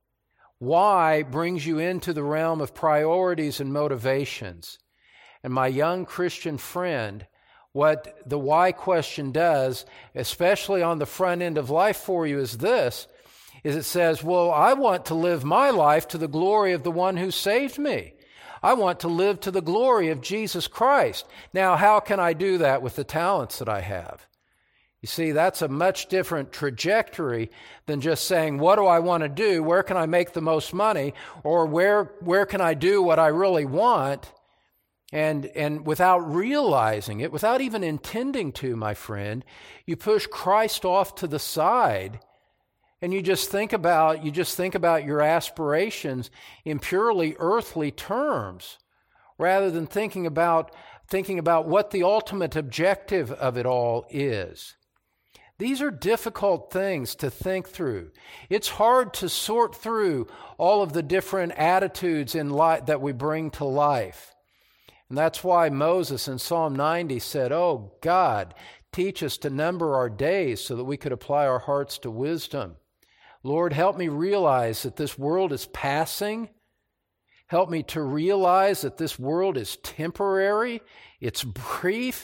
Why brings you into the realm of priorities and motivations. And my young Christian friend, what the why question does, especially on the front end of life for you, is this, is it says, well, I want to live my life to the glory of the one who saved me. I want to live to the glory of Jesus Christ. Now, how can I do that with the talents that I have? You see, that's a much different trajectory than just saying, what do I want to do? Where can I make the most money? Or where where can I do what I really want? And and without realizing it, without even intending to, my friend, you push Christ off to the side and you just think about you just think about your aspirations in purely earthly terms rather than thinking about thinking about what the ultimate objective of it all is. These are difficult things to think through. It's hard to sort through all of the different attitudes in life that we bring to life. And that's why Moses in Psalm ninety said, "Oh God, teach us to number our days so that we could apply our hearts to wisdom. Lord, help me realize that this world is passing. Help me to realize that this world is temporary, it's brief.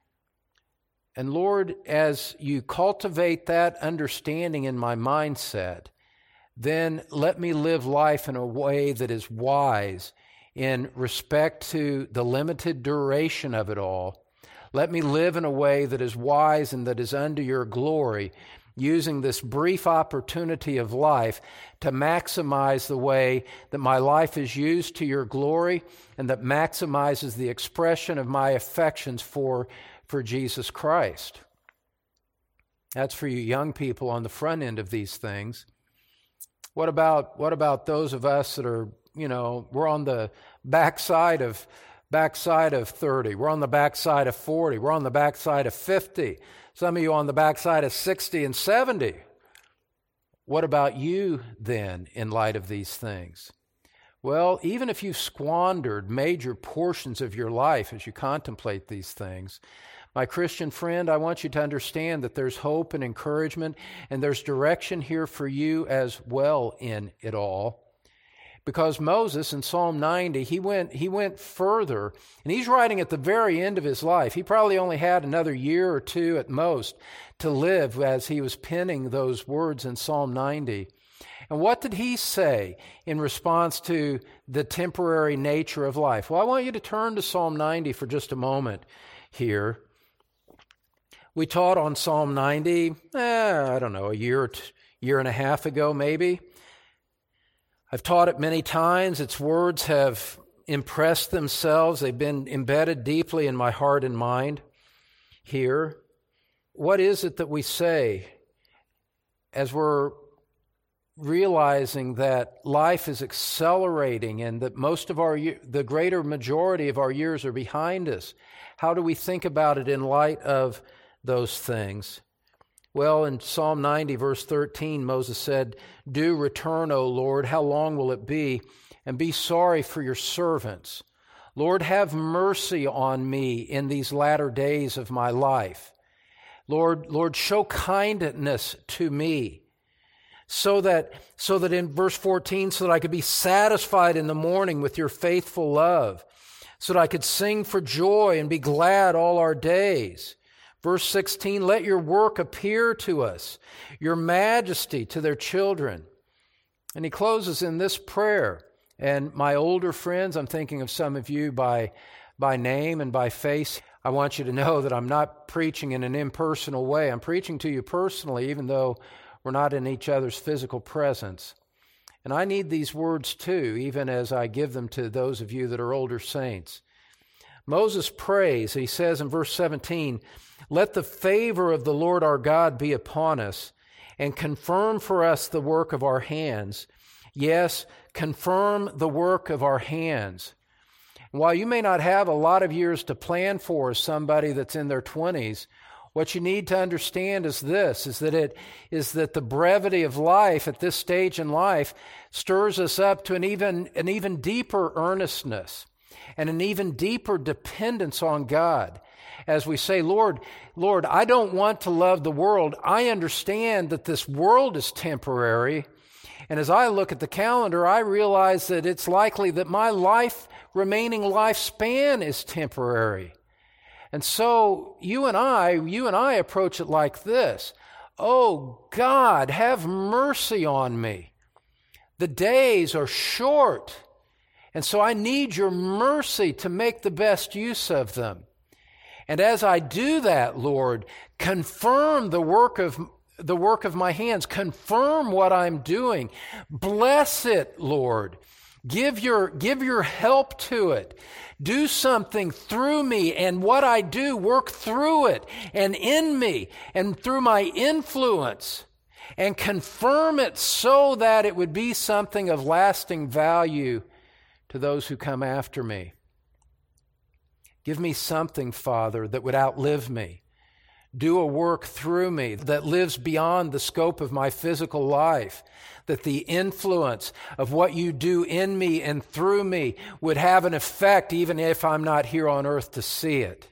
And Lord, as you cultivate that understanding in my mindset, then let me live life in a way that is wise in respect to the limited duration of it all. Let me live in a way that is wise and that is unto your glory, using this brief opportunity of life to maximize the way that my life is used to your glory and that maximizes the expression of my affections for, for Jesus Christ." That's for you young people on the front end of these things. What about what about those of us that are, you know, we're on the backside of backside of thirty, we're on the backside of forty, we're on the backside of fifty. Some of you on the backside of sixty and seventy. What about you then in light of these things? Well, even if you've squandered major portions of your life as you contemplate these things, my Christian friend, I want you to understand that there's hope and encouragement, and there's direction here for you as well in it all. Because Moses in Psalm ninety, he went he went further, and he's writing at the very end of his life. He probably only had another year or two at most to live as he was penning those words in Psalm ninety. And what did he say in response to the temporary nature of life? Well, I want you to turn to Psalm ninety for just a moment here. We taught on Psalm ninety, eh, I don't know, a year or two, year and a half ago maybe. I've taught it many times. Its words have impressed themselves. They've been embedded deeply in my heart and mind here. What is it that we say as we're realizing that life is accelerating and that most of our, the greater majority of our years are behind us? How do we think about it in light of those things? Well, in Psalm ninety, verse thirteen, Moses said, "Do return, O Lord, how long will it be? And be sorry for your servants. Lord, have mercy on me in these latter days of my life. Lord, Lord, show kindness to me, so that, so that in verse fourteen, so that I could be satisfied in the morning with your faithful love, so that I could sing for joy and be glad all our days." Verse sixteen, "Let your work appear to us, your majesty to their children." And he closes in this prayer. And my older friends, I'm thinking of some of you by, by name and by face. I want you to know that I'm not preaching in an impersonal way. I'm preaching to you personally, even though we're not in each other's physical presence. And I need these words too, even as I give them to those of you that are older saints. Moses prays, he says in verse seventeen, "Let the favor of the Lord our God be upon us, and confirm for us the work of our hands." Yes, confirm the work of our hands. And while you may not have a lot of years to plan for as somebody that's in their twenties, what you need to understand is this, is that it is that the brevity of life at this stage in life stirs us up to an even an even deeper earnestness and an even deeper dependence on God. As we say, Lord, Lord, I don't want to love the world. I understand that this world is temporary. And as I look at the calendar, I realize that it's likely that my life, remaining lifespan is temporary. And so you and I, you and I approach it like this. Oh, God, have mercy on me. The days are short. And so I need your mercy to make the best use of them. And as I do that, Lord, confirm the work of the work of my hands. Confirm what I'm doing. Bless it, Lord. Give your, give your help to it. Do something through me, and what I do, work through it and in me and through my influence, and confirm it so that it would be something of lasting value to those who come after me. Give me something, Father, that would outlive me. Do a work through me that lives beyond the scope of my physical life, that the influence of what you do in me and through me would have an effect even if I'm not here on earth to see it.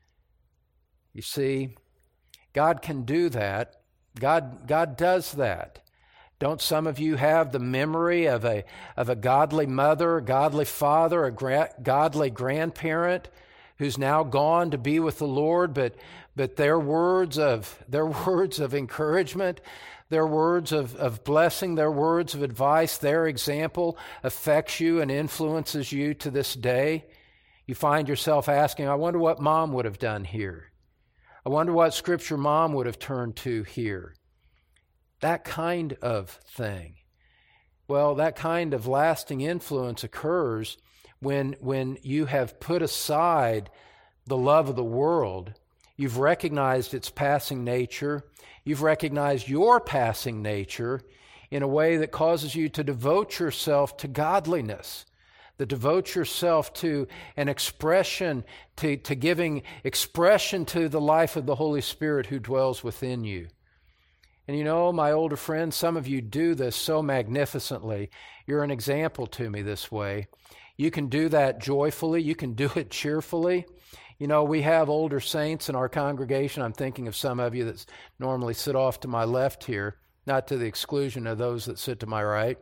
You see, God can do that. God, God does that. Don't some of you have the memory of a, of a godly mother, a godly father, a gra- godly grandparent who's now gone to be with the Lord, but but their words of their words of encouragement, their words of, of blessing, their words of advice, their example affects you and influences you to this day? You find yourself asking, I wonder what Mom would have done here. I wonder what Scripture Mom would have turned to here. That kind of thing. Well, that kind of lasting influence occurs when, when you have put aside the love of the world You've recognized its passing nature. You've recognized your passing nature in a way that causes you to devote yourself to godliness, that devote yourself to an expression, to, to giving expression to the life of the Holy Spirit who dwells within you. And you know, my older friends, some of you do this so magnificently. You're an example to me this way. You can do that joyfully. You can do it cheerfully. You know, we have older saints in our congregation. I'm thinking of some of you that normally sit off to my left here, not to the exclusion of those that sit to my right.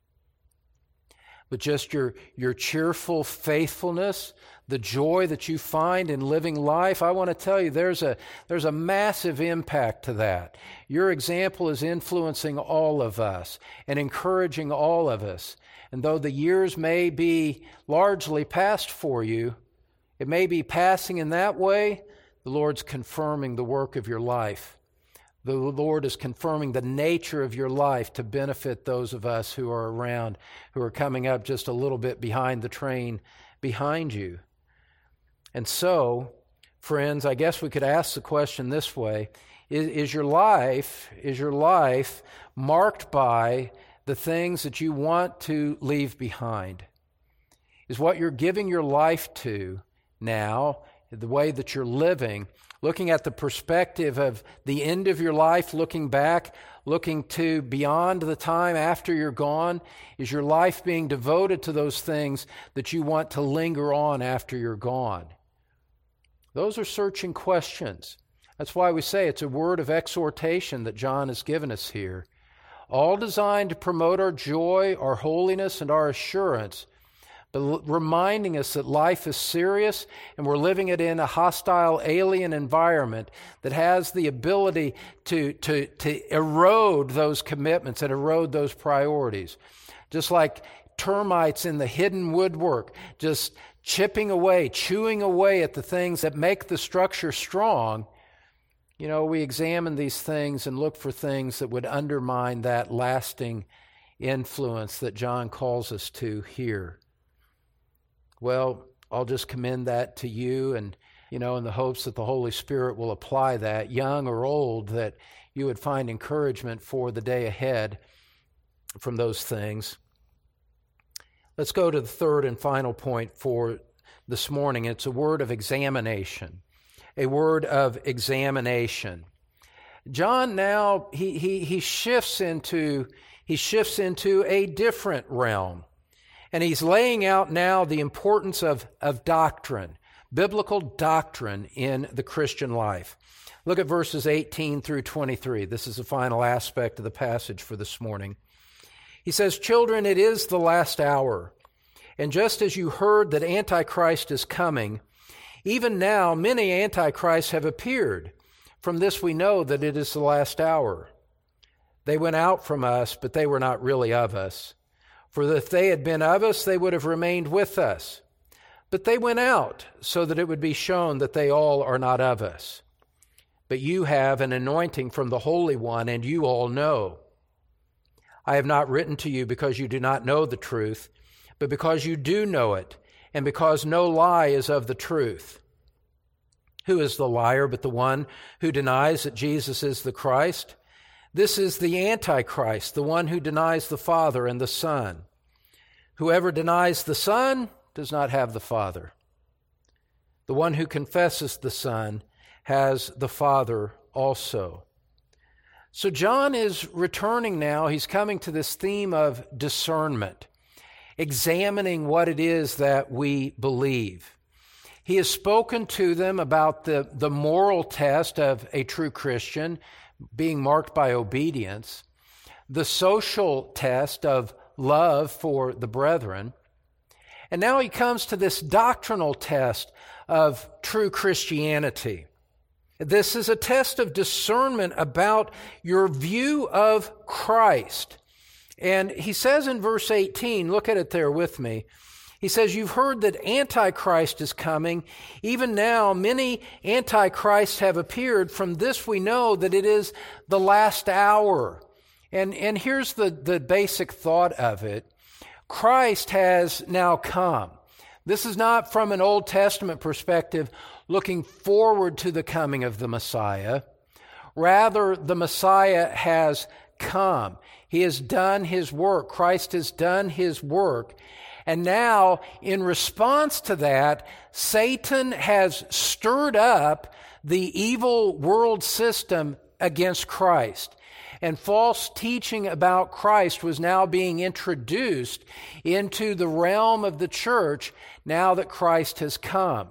But just your, your cheerful faithfulness, the joy that you find in living life, I want to tell you there's a, there's a massive impact to that. Your example is influencing all of us and encouraging all of us. And though the years may be largely past for you, it may be passing in that way, the Lord's confirming the work of your life. The Lord is confirming the nature of your life to benefit those of us who are around, who are coming up just a little bit behind the train behind you. And so, friends, I guess we could ask the question this way. Is, is your life, is your life marked by the things that you want to leave behind? Is what you're giving your life to now, the way that you're living, looking at the perspective of the end of your life, looking back, looking to beyond the time after you're gone, is your life being devoted to those things that you want to linger on after you're gone? Those are searching questions. That's why we say it's a word of exhortation that John has given us here, all designed to promote our joy, our holiness, and our assurance, but reminding us that life is serious and we're living it in a hostile, alien environment that has the ability to, to, to erode those commitments and erode those priorities. Just like termites in the hidden woodwork, just chipping away, chewing away at the things that make the structure strong. You know, we examine these things and look for things that would undermine that lasting influence that John calls us to here. Well, I'll just commend that to you and, you know, in the hopes that the Holy Spirit will apply that, young or old, that you would find encouragement for the day ahead from those things. Let's go to the third and final point for this morning. It's a word of examination, a word of examination. John now, he he he shifts into he shifts into a different realm. And he's laying out now the importance of, of doctrine, biblical doctrine in the Christian life. Look at verses eighteen through twenty-three. This is the final aspect of the passage for this morning. He says, "Children, it is the last hour. And just as you heard that Antichrist is coming, even now many Antichrists have appeared. From this we know that it is the last hour. They went out from us, but they were not really of us. For if they had been of us, they would have remained with us. But they went out, so that it would be shown that they all are not of us. But you have an anointing from the Holy One, and you all know. I have not written to you because you do not know the truth, but because you do know it, and because no lie is of the truth. Who is the liar but the one who denies that Jesus is the Christ? This is the Antichrist, the one who denies the Father and the Son. Whoever denies the Son does not have the Father. The one who confesses the Son has the Father also." So John is returning now. He's coming to this theme of discernment, examining what it is that we believe. He has spoken to them about the, the moral test of a true Christian, being marked by obedience, the social test of love for the brethren, and now he comes to this doctrinal test of true Christianity. This is a test of discernment about your view of Christ. And he says in verse eighteen, look at it there with me, he says, "You've heard that Antichrist is coming. Even now, many Antichrists have appeared. From this we know that it is the last hour." And, and here's the, the basic thought of it. Christ has now come. This is not from an Old Testament perspective, looking forward to the coming of the Messiah. Rather, the Messiah has come. He has done his work. Christ has done his work. And now, in response to that, Satan has stirred up the evil world system against Christ. And false teaching about Christ was now being introduced into the realm of the church now that Christ has come.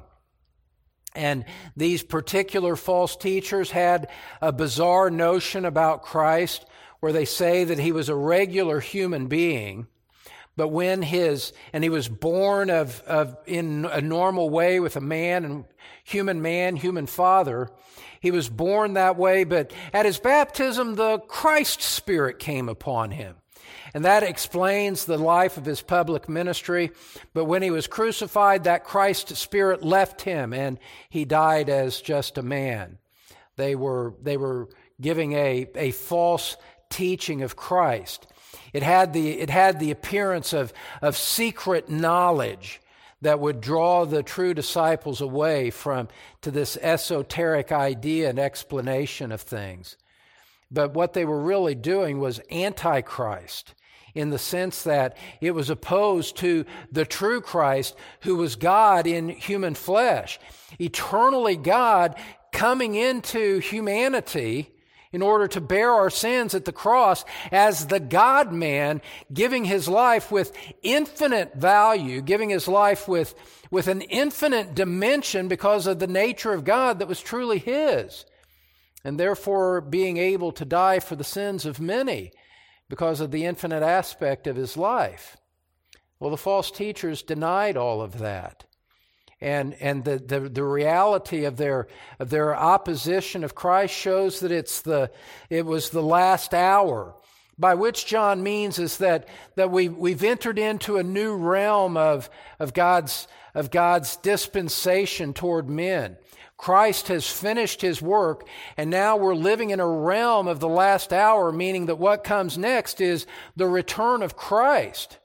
And these particular false teachers had a bizarre notion about Christ where they say that he was a regular human being, but when his, and he was born of, of in a normal way with a man and human man, human father. He was born that way, but at his baptism, the Christ Spirit came upon him. And that explains the life of his public ministry. But when he was crucified, that Christ Spirit left him, and he died as just a man. They were, they were giving a, a false teaching of Christ. It had the, it had the appearance of, of secret knowledge that would draw the true disciples away from to this esoteric idea and explanation of things. But what they were really doing was antichrist, in the sense that it was opposed to the true Christ, who was God in human flesh, eternally God coming into humanity in order to bear our sins at the cross as the God-man, giving his life with infinite value, giving his life with, with an infinite dimension because of the nature of God that was truly his, and therefore being able to die for the sins of many because of the infinite aspect of his life. Well, the false teachers denied all of that. And and the, the, the reality of their of their opposition of Christ shows that it's the it was the last hour. By which John means is that that we we've entered into a new realm of of God's of God's dispensation toward men. Christ has finished his work, and now we're living in a realm of the last hour, meaning that what comes next is the return of Christ.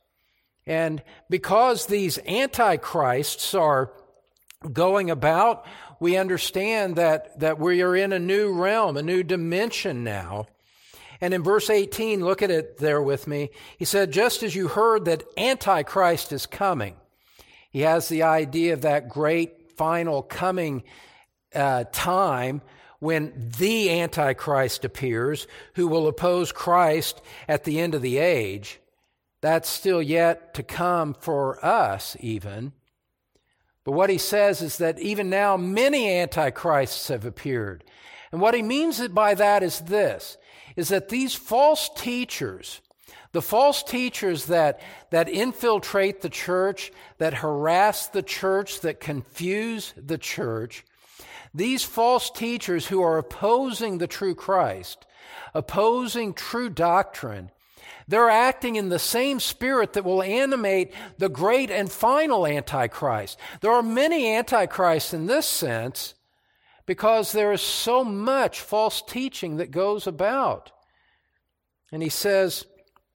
And because these antichrists are going about, we understand that, that we are in a new realm, a new dimension now. And in verse eighteen, look at it there with me. He said, just as you heard that Antichrist is coming. He has the idea of that great final coming uh, time when the Antichrist appears, who will oppose Christ at the end of the age. That's still yet to come for us even. But what he says is that even now many antichrists have appeared. And what he means by that is this, is that these false teachers, the false teachers that, that infiltrate the church, that harass the church, that confuse the church, these false teachers who are opposing the true Christ, opposing true doctrine, they're acting in the same spirit that will animate the great and final Antichrist. There are many Antichrists in this sense because there is so much false teaching that goes about. And he says,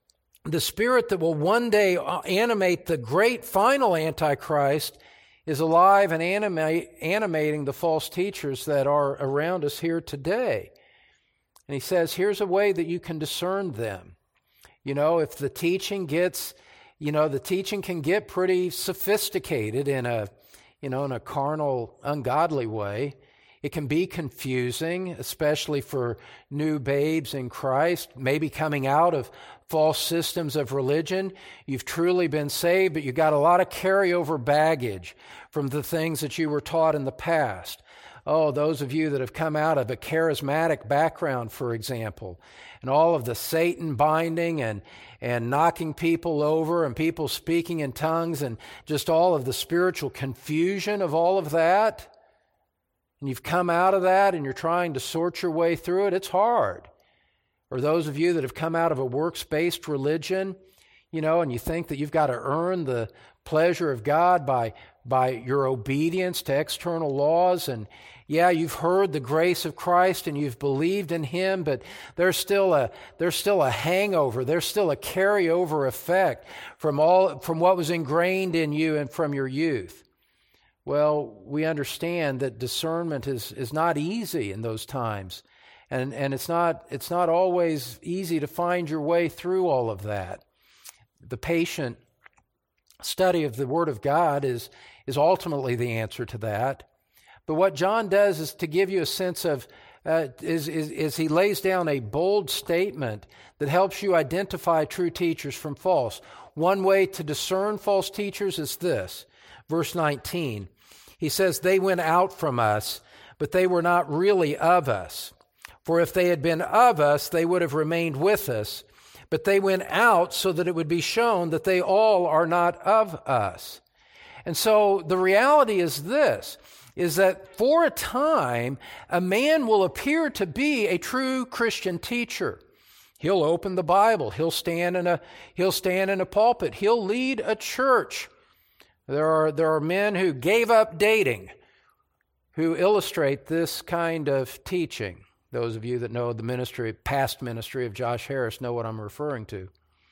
the spirit that will one day animate the great final Antichrist is alive and animate, animating the false teachers that are around us here today. And he says, here's a way that you can discern them. You know, if the teaching gets, you know, the teaching can get pretty sophisticated in a, you know, in a carnal, ungodly way. It can be confusing, especially for new babes in Christ, maybe coming out of false systems of religion. You've truly been saved, but you've got a lot of carryover baggage from the things that you were taught in the past. Oh, those of you that have come out of a charismatic background, for example, and all of the Satan binding and, and knocking people over and people speaking in tongues and just all of the spiritual confusion of all of that. And you've come out of that and you're trying to sort your way through it. It's hard. Or those of you that have come out of a works-based religion, you know, and you think that you've got to earn the pleasure of God by, by your obedience to external laws. And yeah, you've heard the grace of Christ and you've believed in Him, but there's still a there's still a hangover. There's still a carryover effect from all from what was ingrained in you and from your youth. Well, we understand that discernment is, is not easy in those times. And, and it's not, it's not always easy to find your way through all of that. The patient study of the Word of God is, is ultimately the answer to that. But what John does is to give you a sense of, uh, is, is, is he lays down a bold statement that helps you identify true teachers from false. One way to discern false teachers is this, verse nineteen. He says, they went out from us, but they were not really of us. For if they had been of us, they would have remained with us. But they went out so that it would be shown that they all are not of us. And so the reality is this, is that for a time, a man will appear to be a true Christian teacher. He'll open the Bible. He'll stand in a, he'll stand in a pulpit. He'll lead a church. There are, there are men who gave up dating who illustrate this kind of teaching. Those of you that know the ministry, past ministry of Josh Harris know what I'm referring to.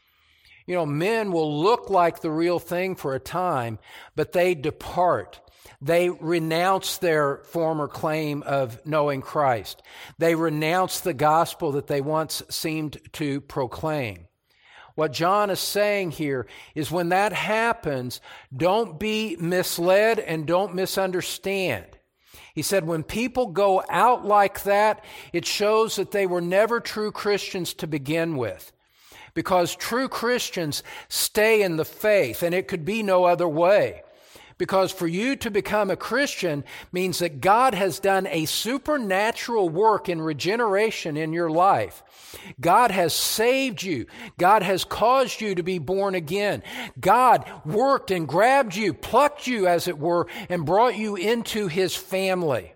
You know, men will look like the real thing for a time, but they depart. They renounce their former claim of knowing Christ. They renounce the gospel that they once seemed to proclaim. What John is saying here is when that happens, don't be misled and don't misunderstand. He said when people go out like that, it shows that they were never true Christians to begin with. Because true Christians stay in the faith, and it could be no other way. Because for you to become a Christian means that God has done a supernatural work in regeneration in your life. God has saved you. God has caused you to be born again. God worked and grabbed you, plucked you, as it were, and brought you into His family.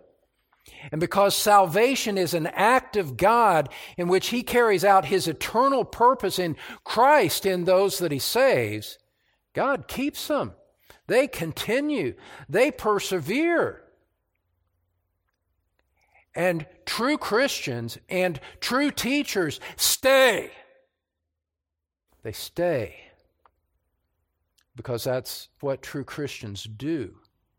And because salvation is an act of God in which He carries out His eternal purpose in Christ in those that He saves, God keeps them. They continue. They persevere. And true Christians and true teachers stay. They stay. Because that's what true Christians do.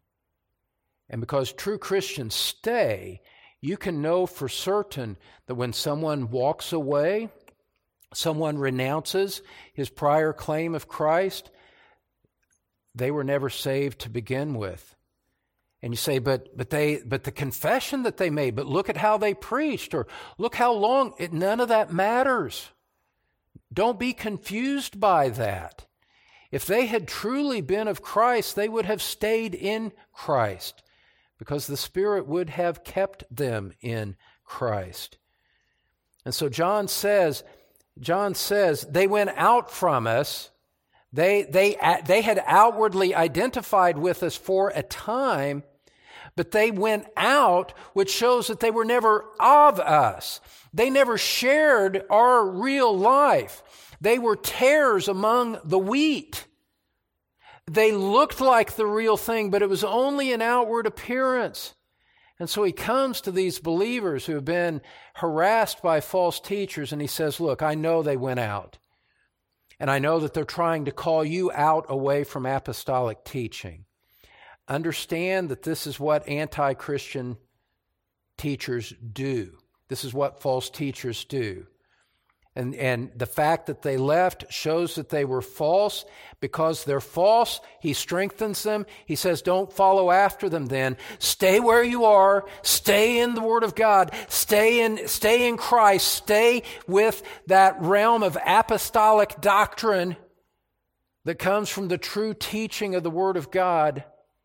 And because true Christians stay, you can know for certain that when someone walks away, someone renounces his prior claim of Christ, they were never saved to begin with. And you say, but but they but the confession that they made, but look at how they preached, or look how long, it, none of that matters. Don't be confused by that. If they had truly been of Christ, they would have stayed in Christ, because the Spirit would have kept them in Christ. And so John says, John says, they went out from us. They, they, they had outwardly identified with us for a time, but they went out, which shows that they were never of us. They never shared our real life. They were tares among the wheat. They looked like the real thing, but it was only an outward appearance. And so he comes to these believers who have been harassed by false teachers, and he says, look, I know they went out. And I know that they're trying to call you out away from apostolic teaching. Understand that this is what anti-Christian teachers do. This is what false teachers do. And, and the fact that they left shows that they were false. Because they're false, he strengthens them. He says, don't follow after them then. Stay where you are. Stay in the Word of God. Stay in, stay in Christ. Stay with that realm of apostolic doctrine that comes from the true teaching of the Word of God.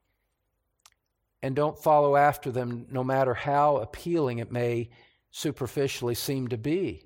And don't follow after them, no matter how appealing it may superficially seem to be.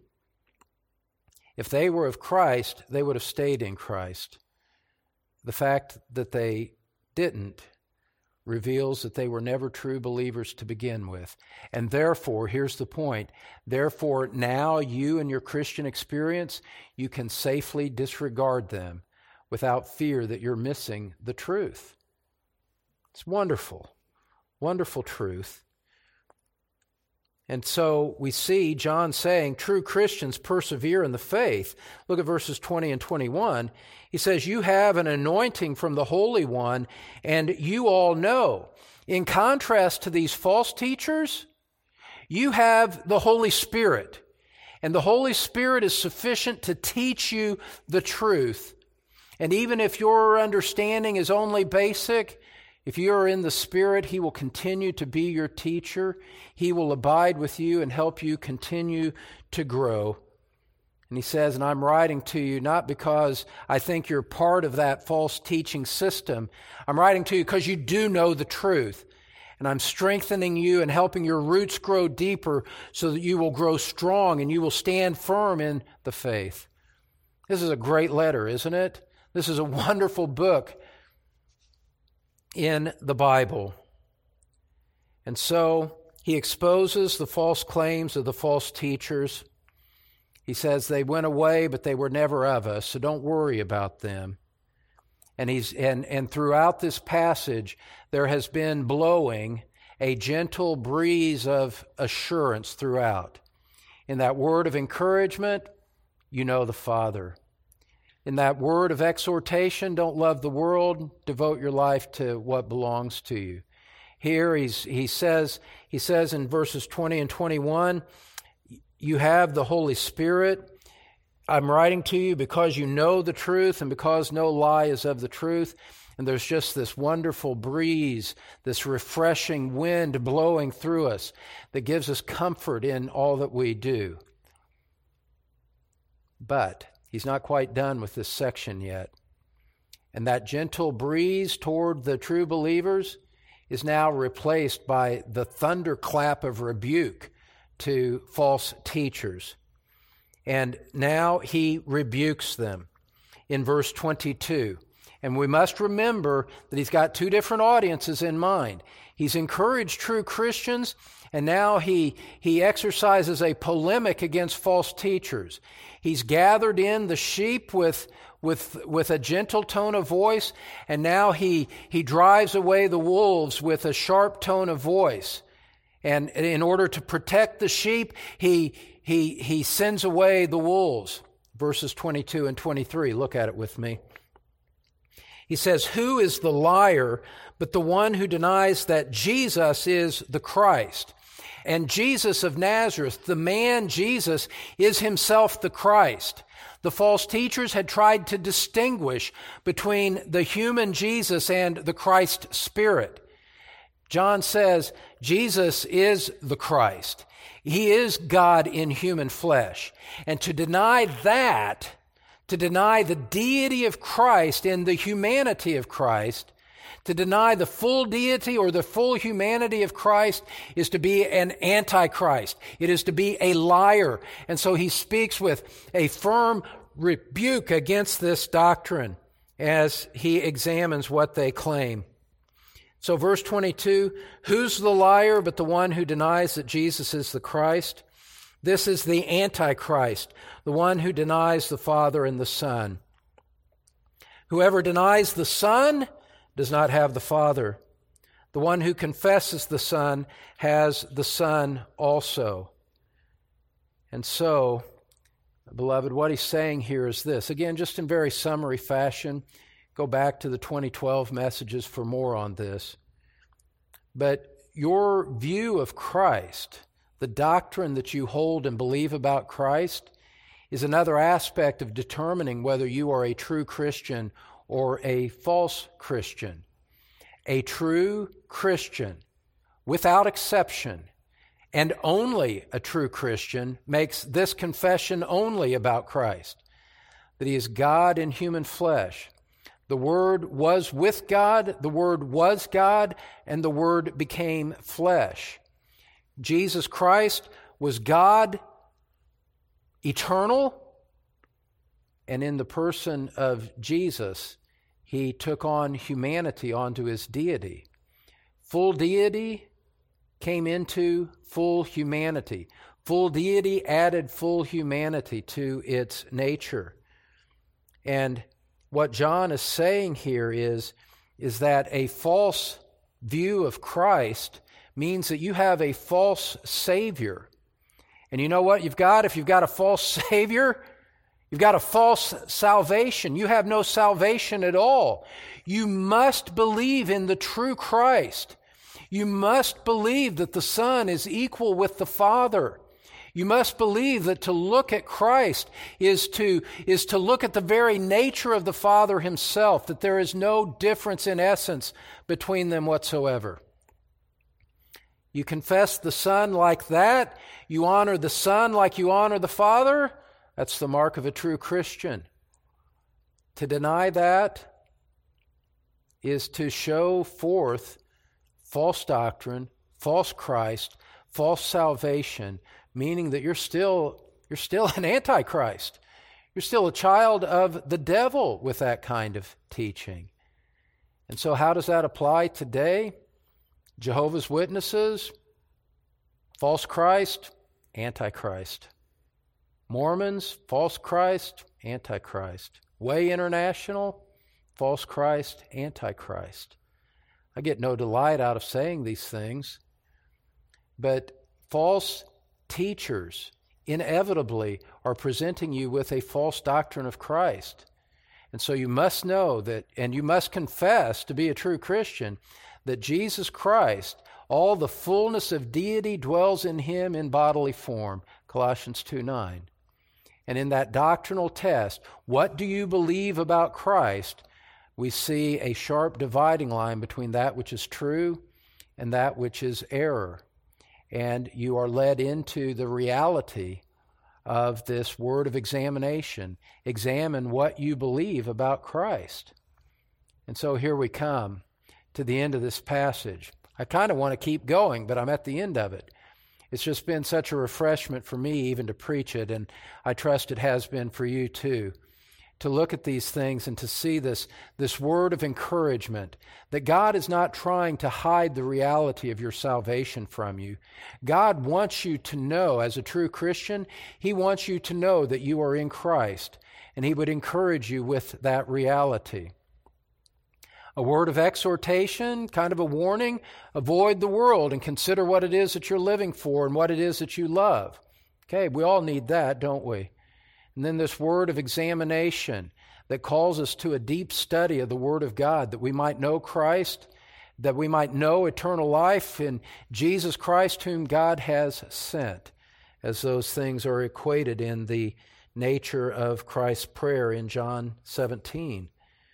If they were of Christ, they would have stayed in Christ. The fact that they didn't reveals that they were never true believers to begin with. And therefore, here's the point, therefore now you and your Christian experience, you can safely disregard them without fear that you're missing the truth. It's wonderful, wonderful truth. And so we see John saying true Christians persevere in the faith. Look at verses twenty and twenty-one. He says, you have an anointing from the Holy One, and you all know. In contrast to these false teachers, you have the Holy Spirit. And the Holy Spirit is sufficient to teach you the truth. And even if your understanding is only basic, if you are in the Spirit, He will continue to be your teacher. He will abide with you and help you continue to grow. And he says, and I'm writing to you not because I think you're part of that false teaching system. I'm writing to you because you do know the truth. And I'm strengthening you and helping your roots grow deeper so that you will grow strong and you will stand firm in the faith. This is a great letter, isn't it? This is a wonderful book in the Bible. And so he exposes the false claims of the false teachers. He says they went away, but they were never of us, so don't worry about them. And he's and, and throughout this passage, there has been blowing a gentle breeze of assurance throughout. In that word of encouragement, you know the Father. In that word of exhortation, don't love the world, devote your life to what belongs to you. Here he's, he says he says in verses twenty and twenty-one, you have the Holy Spirit. I'm writing to you because you know the truth and because no lie is of the truth. And there's just this wonderful breeze, this refreshing wind blowing through us that gives us comfort in all that we do. But he's not quite done with this section yet. And that gentle breeze toward the true believers is now replaced by the thunderclap of rebuke to false teachers. And now he rebukes them in verse twenty-two. And we must remember that he's got two different audiences in mind. He's encouraged true Christians, and now he, he exercises a polemic against false teachers. He's gathered in the sheep with, with, with a gentle tone of voice, and now he, he drives away the wolves with a sharp tone of voice. And in order to protect the sheep, he, he, he sends away the wolves. Verses twenty-two and twenty-three, look at it with me. He says, who is the liar but the one who denies that Jesus is the Christ? And Jesus of Nazareth, the man Jesus, is himself the Christ. The false teachers had tried to distinguish between the human Jesus and the Christ Spirit. John says Jesus is the Christ. He is God in human flesh. And to deny that, to deny the deity of Christ and the humanity of Christ, to deny the full deity or the full humanity of Christ is to be an antichrist. It is to be a liar. And so he speaks with a firm rebuke against this doctrine as he examines what they claim. So verse twenty-two, who's the liar but the one who denies that Jesus is the Christ? This is the Antichrist, the one who denies the Father and the Son. Whoever denies the Son does not have the Father. The one who confesses the Son has the Son also. And so, beloved, what he's saying here is this. Again, just in very summary fashion, go back to the twenty twelve messages for more on this. But your view of Christ, the doctrine that you hold and believe about Christ, is another aspect of determining whether you are a true Christian or a false Christian. A true Christian, without exception, and only a true Christian, makes this confession only about Christ, that he is God in human flesh. The Word was with God, the Word was God, and the Word became flesh. Jesus Christ was God, eternal, and in the person of Jesus, he took on humanity onto his deity. Full deity came into full humanity. Full deity added full humanity to its nature. And what John is saying here is, is that a false view of Christ means that you have a false Savior. And you know what you've got? If you've got a false Savior, you've got a false salvation. You have no salvation at all. You must believe in the true Christ. You must believe that the Son is equal with the Father. You must believe that to look at Christ is to, is to look at the very nature of the Father himself, that there is no difference in essence between them whatsoever. You confess the Son like that, you honor the Son like you honor the Father, that's the mark of a true Christian. To deny that is to show forth false doctrine, false Christ, false salvation, meaning that you're still you're still an antichrist. You're still a child of the devil with that kind of teaching. And so how does that apply today? Jehovah's Witnesses, false Christ, antichrist. Mormons, false Christ, antichrist. Way International, false Christ, antichrist. I get no delight out of saying these things, but false teachers inevitably are presenting you with a false doctrine of Christ. And so you must know that, and you must confess to be a true Christian, that Jesus Christ, all the fullness of deity dwells in him in bodily form, Colossians two nine. And in that doctrinal test, what do you believe about Christ? We see a sharp dividing line between that which is true and that which is error. And you are led into the reality of this word of examination. Examine what you believe about Christ. And so here we come to the end of this passage. I kind of want to keep going, but I'm at the end of it. It's just been such a refreshment for me even to preach it, and I trust it has been for you too, to look at these things and to see this, this word of encouragement, that God is not trying to hide the reality of your salvation from you. God wants you to know, as a true Christian, He wants you to know that you are in Christ, and He would encourage you with that reality. A word of exhortation, kind of a warning, avoid the world and consider what it is that you're living for and what it is that you love. Okay, we all need that, don't we? And then this word of examination that calls us to a deep study of the Word of God, that we might know Christ, that we might know eternal life in Jesus Christ whom God has sent, as those things are equated in the nature of Christ's prayer in John seventeen.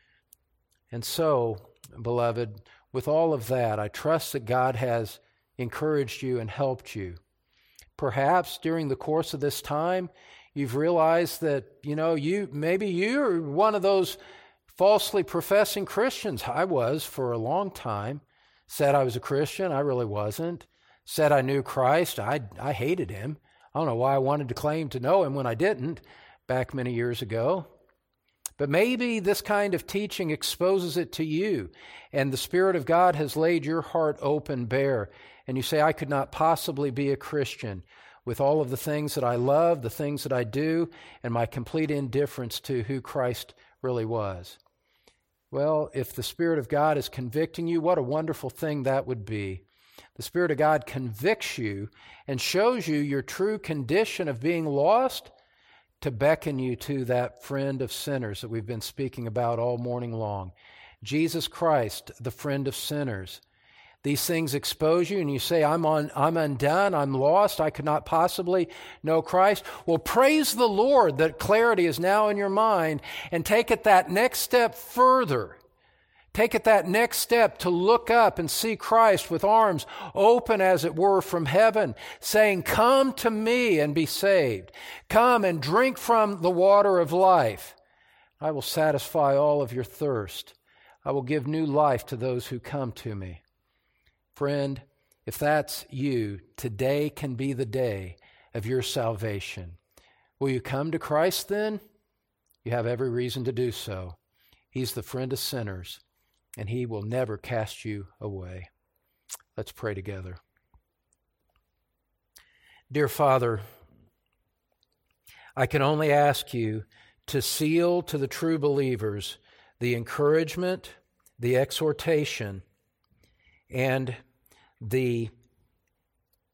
And so, beloved, with all of that, I trust that God has encouraged you and helped you. Perhaps during the course of this time, you've realized that, you know, you maybe you're one of those falsely professing Christians. I was for a long time. Said I was a Christian. I really wasn't. Said I knew Christ. I, I hated Him. I don't know why I wanted to claim to know Him when I didn't back many years ago. But maybe this kind of teaching exposes it to you, and the Spirit of God has laid your heart open bare, and you say, I could not possibly be a Christian with all of the things that I love, the things that I do, and my complete indifference to who Christ really was. Well, if the Spirit of God is convicting you, what a wonderful thing that would be. The Spirit of God convicts you and shows you your true condition of being lost, to beckon you to that friend of sinners that we've been speaking about all morning long. Jesus Christ, the friend of sinners. These things expose you and you say, I'm on, I'm undone, I'm lost, I could not possibly know Christ. Well, praise the Lord that clarity is now in your mind, and take it that next step further. Take it that next step to look up and see Christ with arms open, as it were, from heaven, saying, come to me and be saved. Come and drink from the water of life. I will satisfy all of your thirst. I will give new life to those who come to me. Friend, if that's you, today can be the day of your salvation. Will you come to Christ then? You have every reason to do so. He's the friend of sinners, and He will never cast you away. Let's pray together. Dear Father, I can only ask you to seal to the true believers the encouragement, the exhortation, and the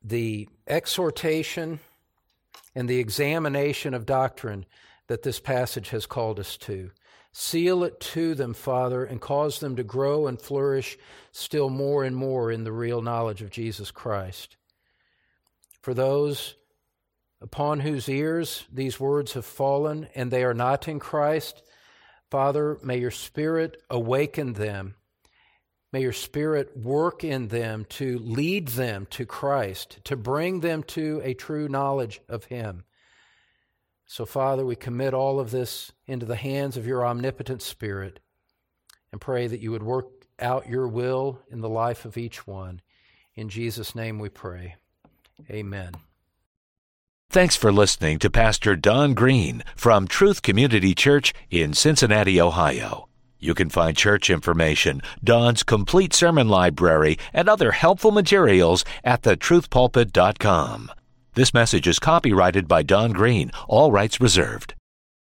the exhortation and the examination of doctrine that this passage has called us to. Seal it to them, Father, and cause them to grow and flourish still more and more in the real knowledge of Jesus Christ. For those upon whose ears these words have fallen and they are not in Christ, Father, may your Spirit awaken them. May your Spirit work in them to lead them to Christ, to bring them to a true knowledge of Him. So, Father, we commit all of this into the hands of your omnipotent Spirit and pray that you would work out your will in the life of each one. In Jesus' name we pray. Amen. Thanks for listening to Pastor Don Green from Truth Community Church in Cincinnati, Ohio. You can find church information, Don's complete sermon library, and other helpful materials at the truth pulpit dot com. This message is copyrighted by Don Green, all rights reserved.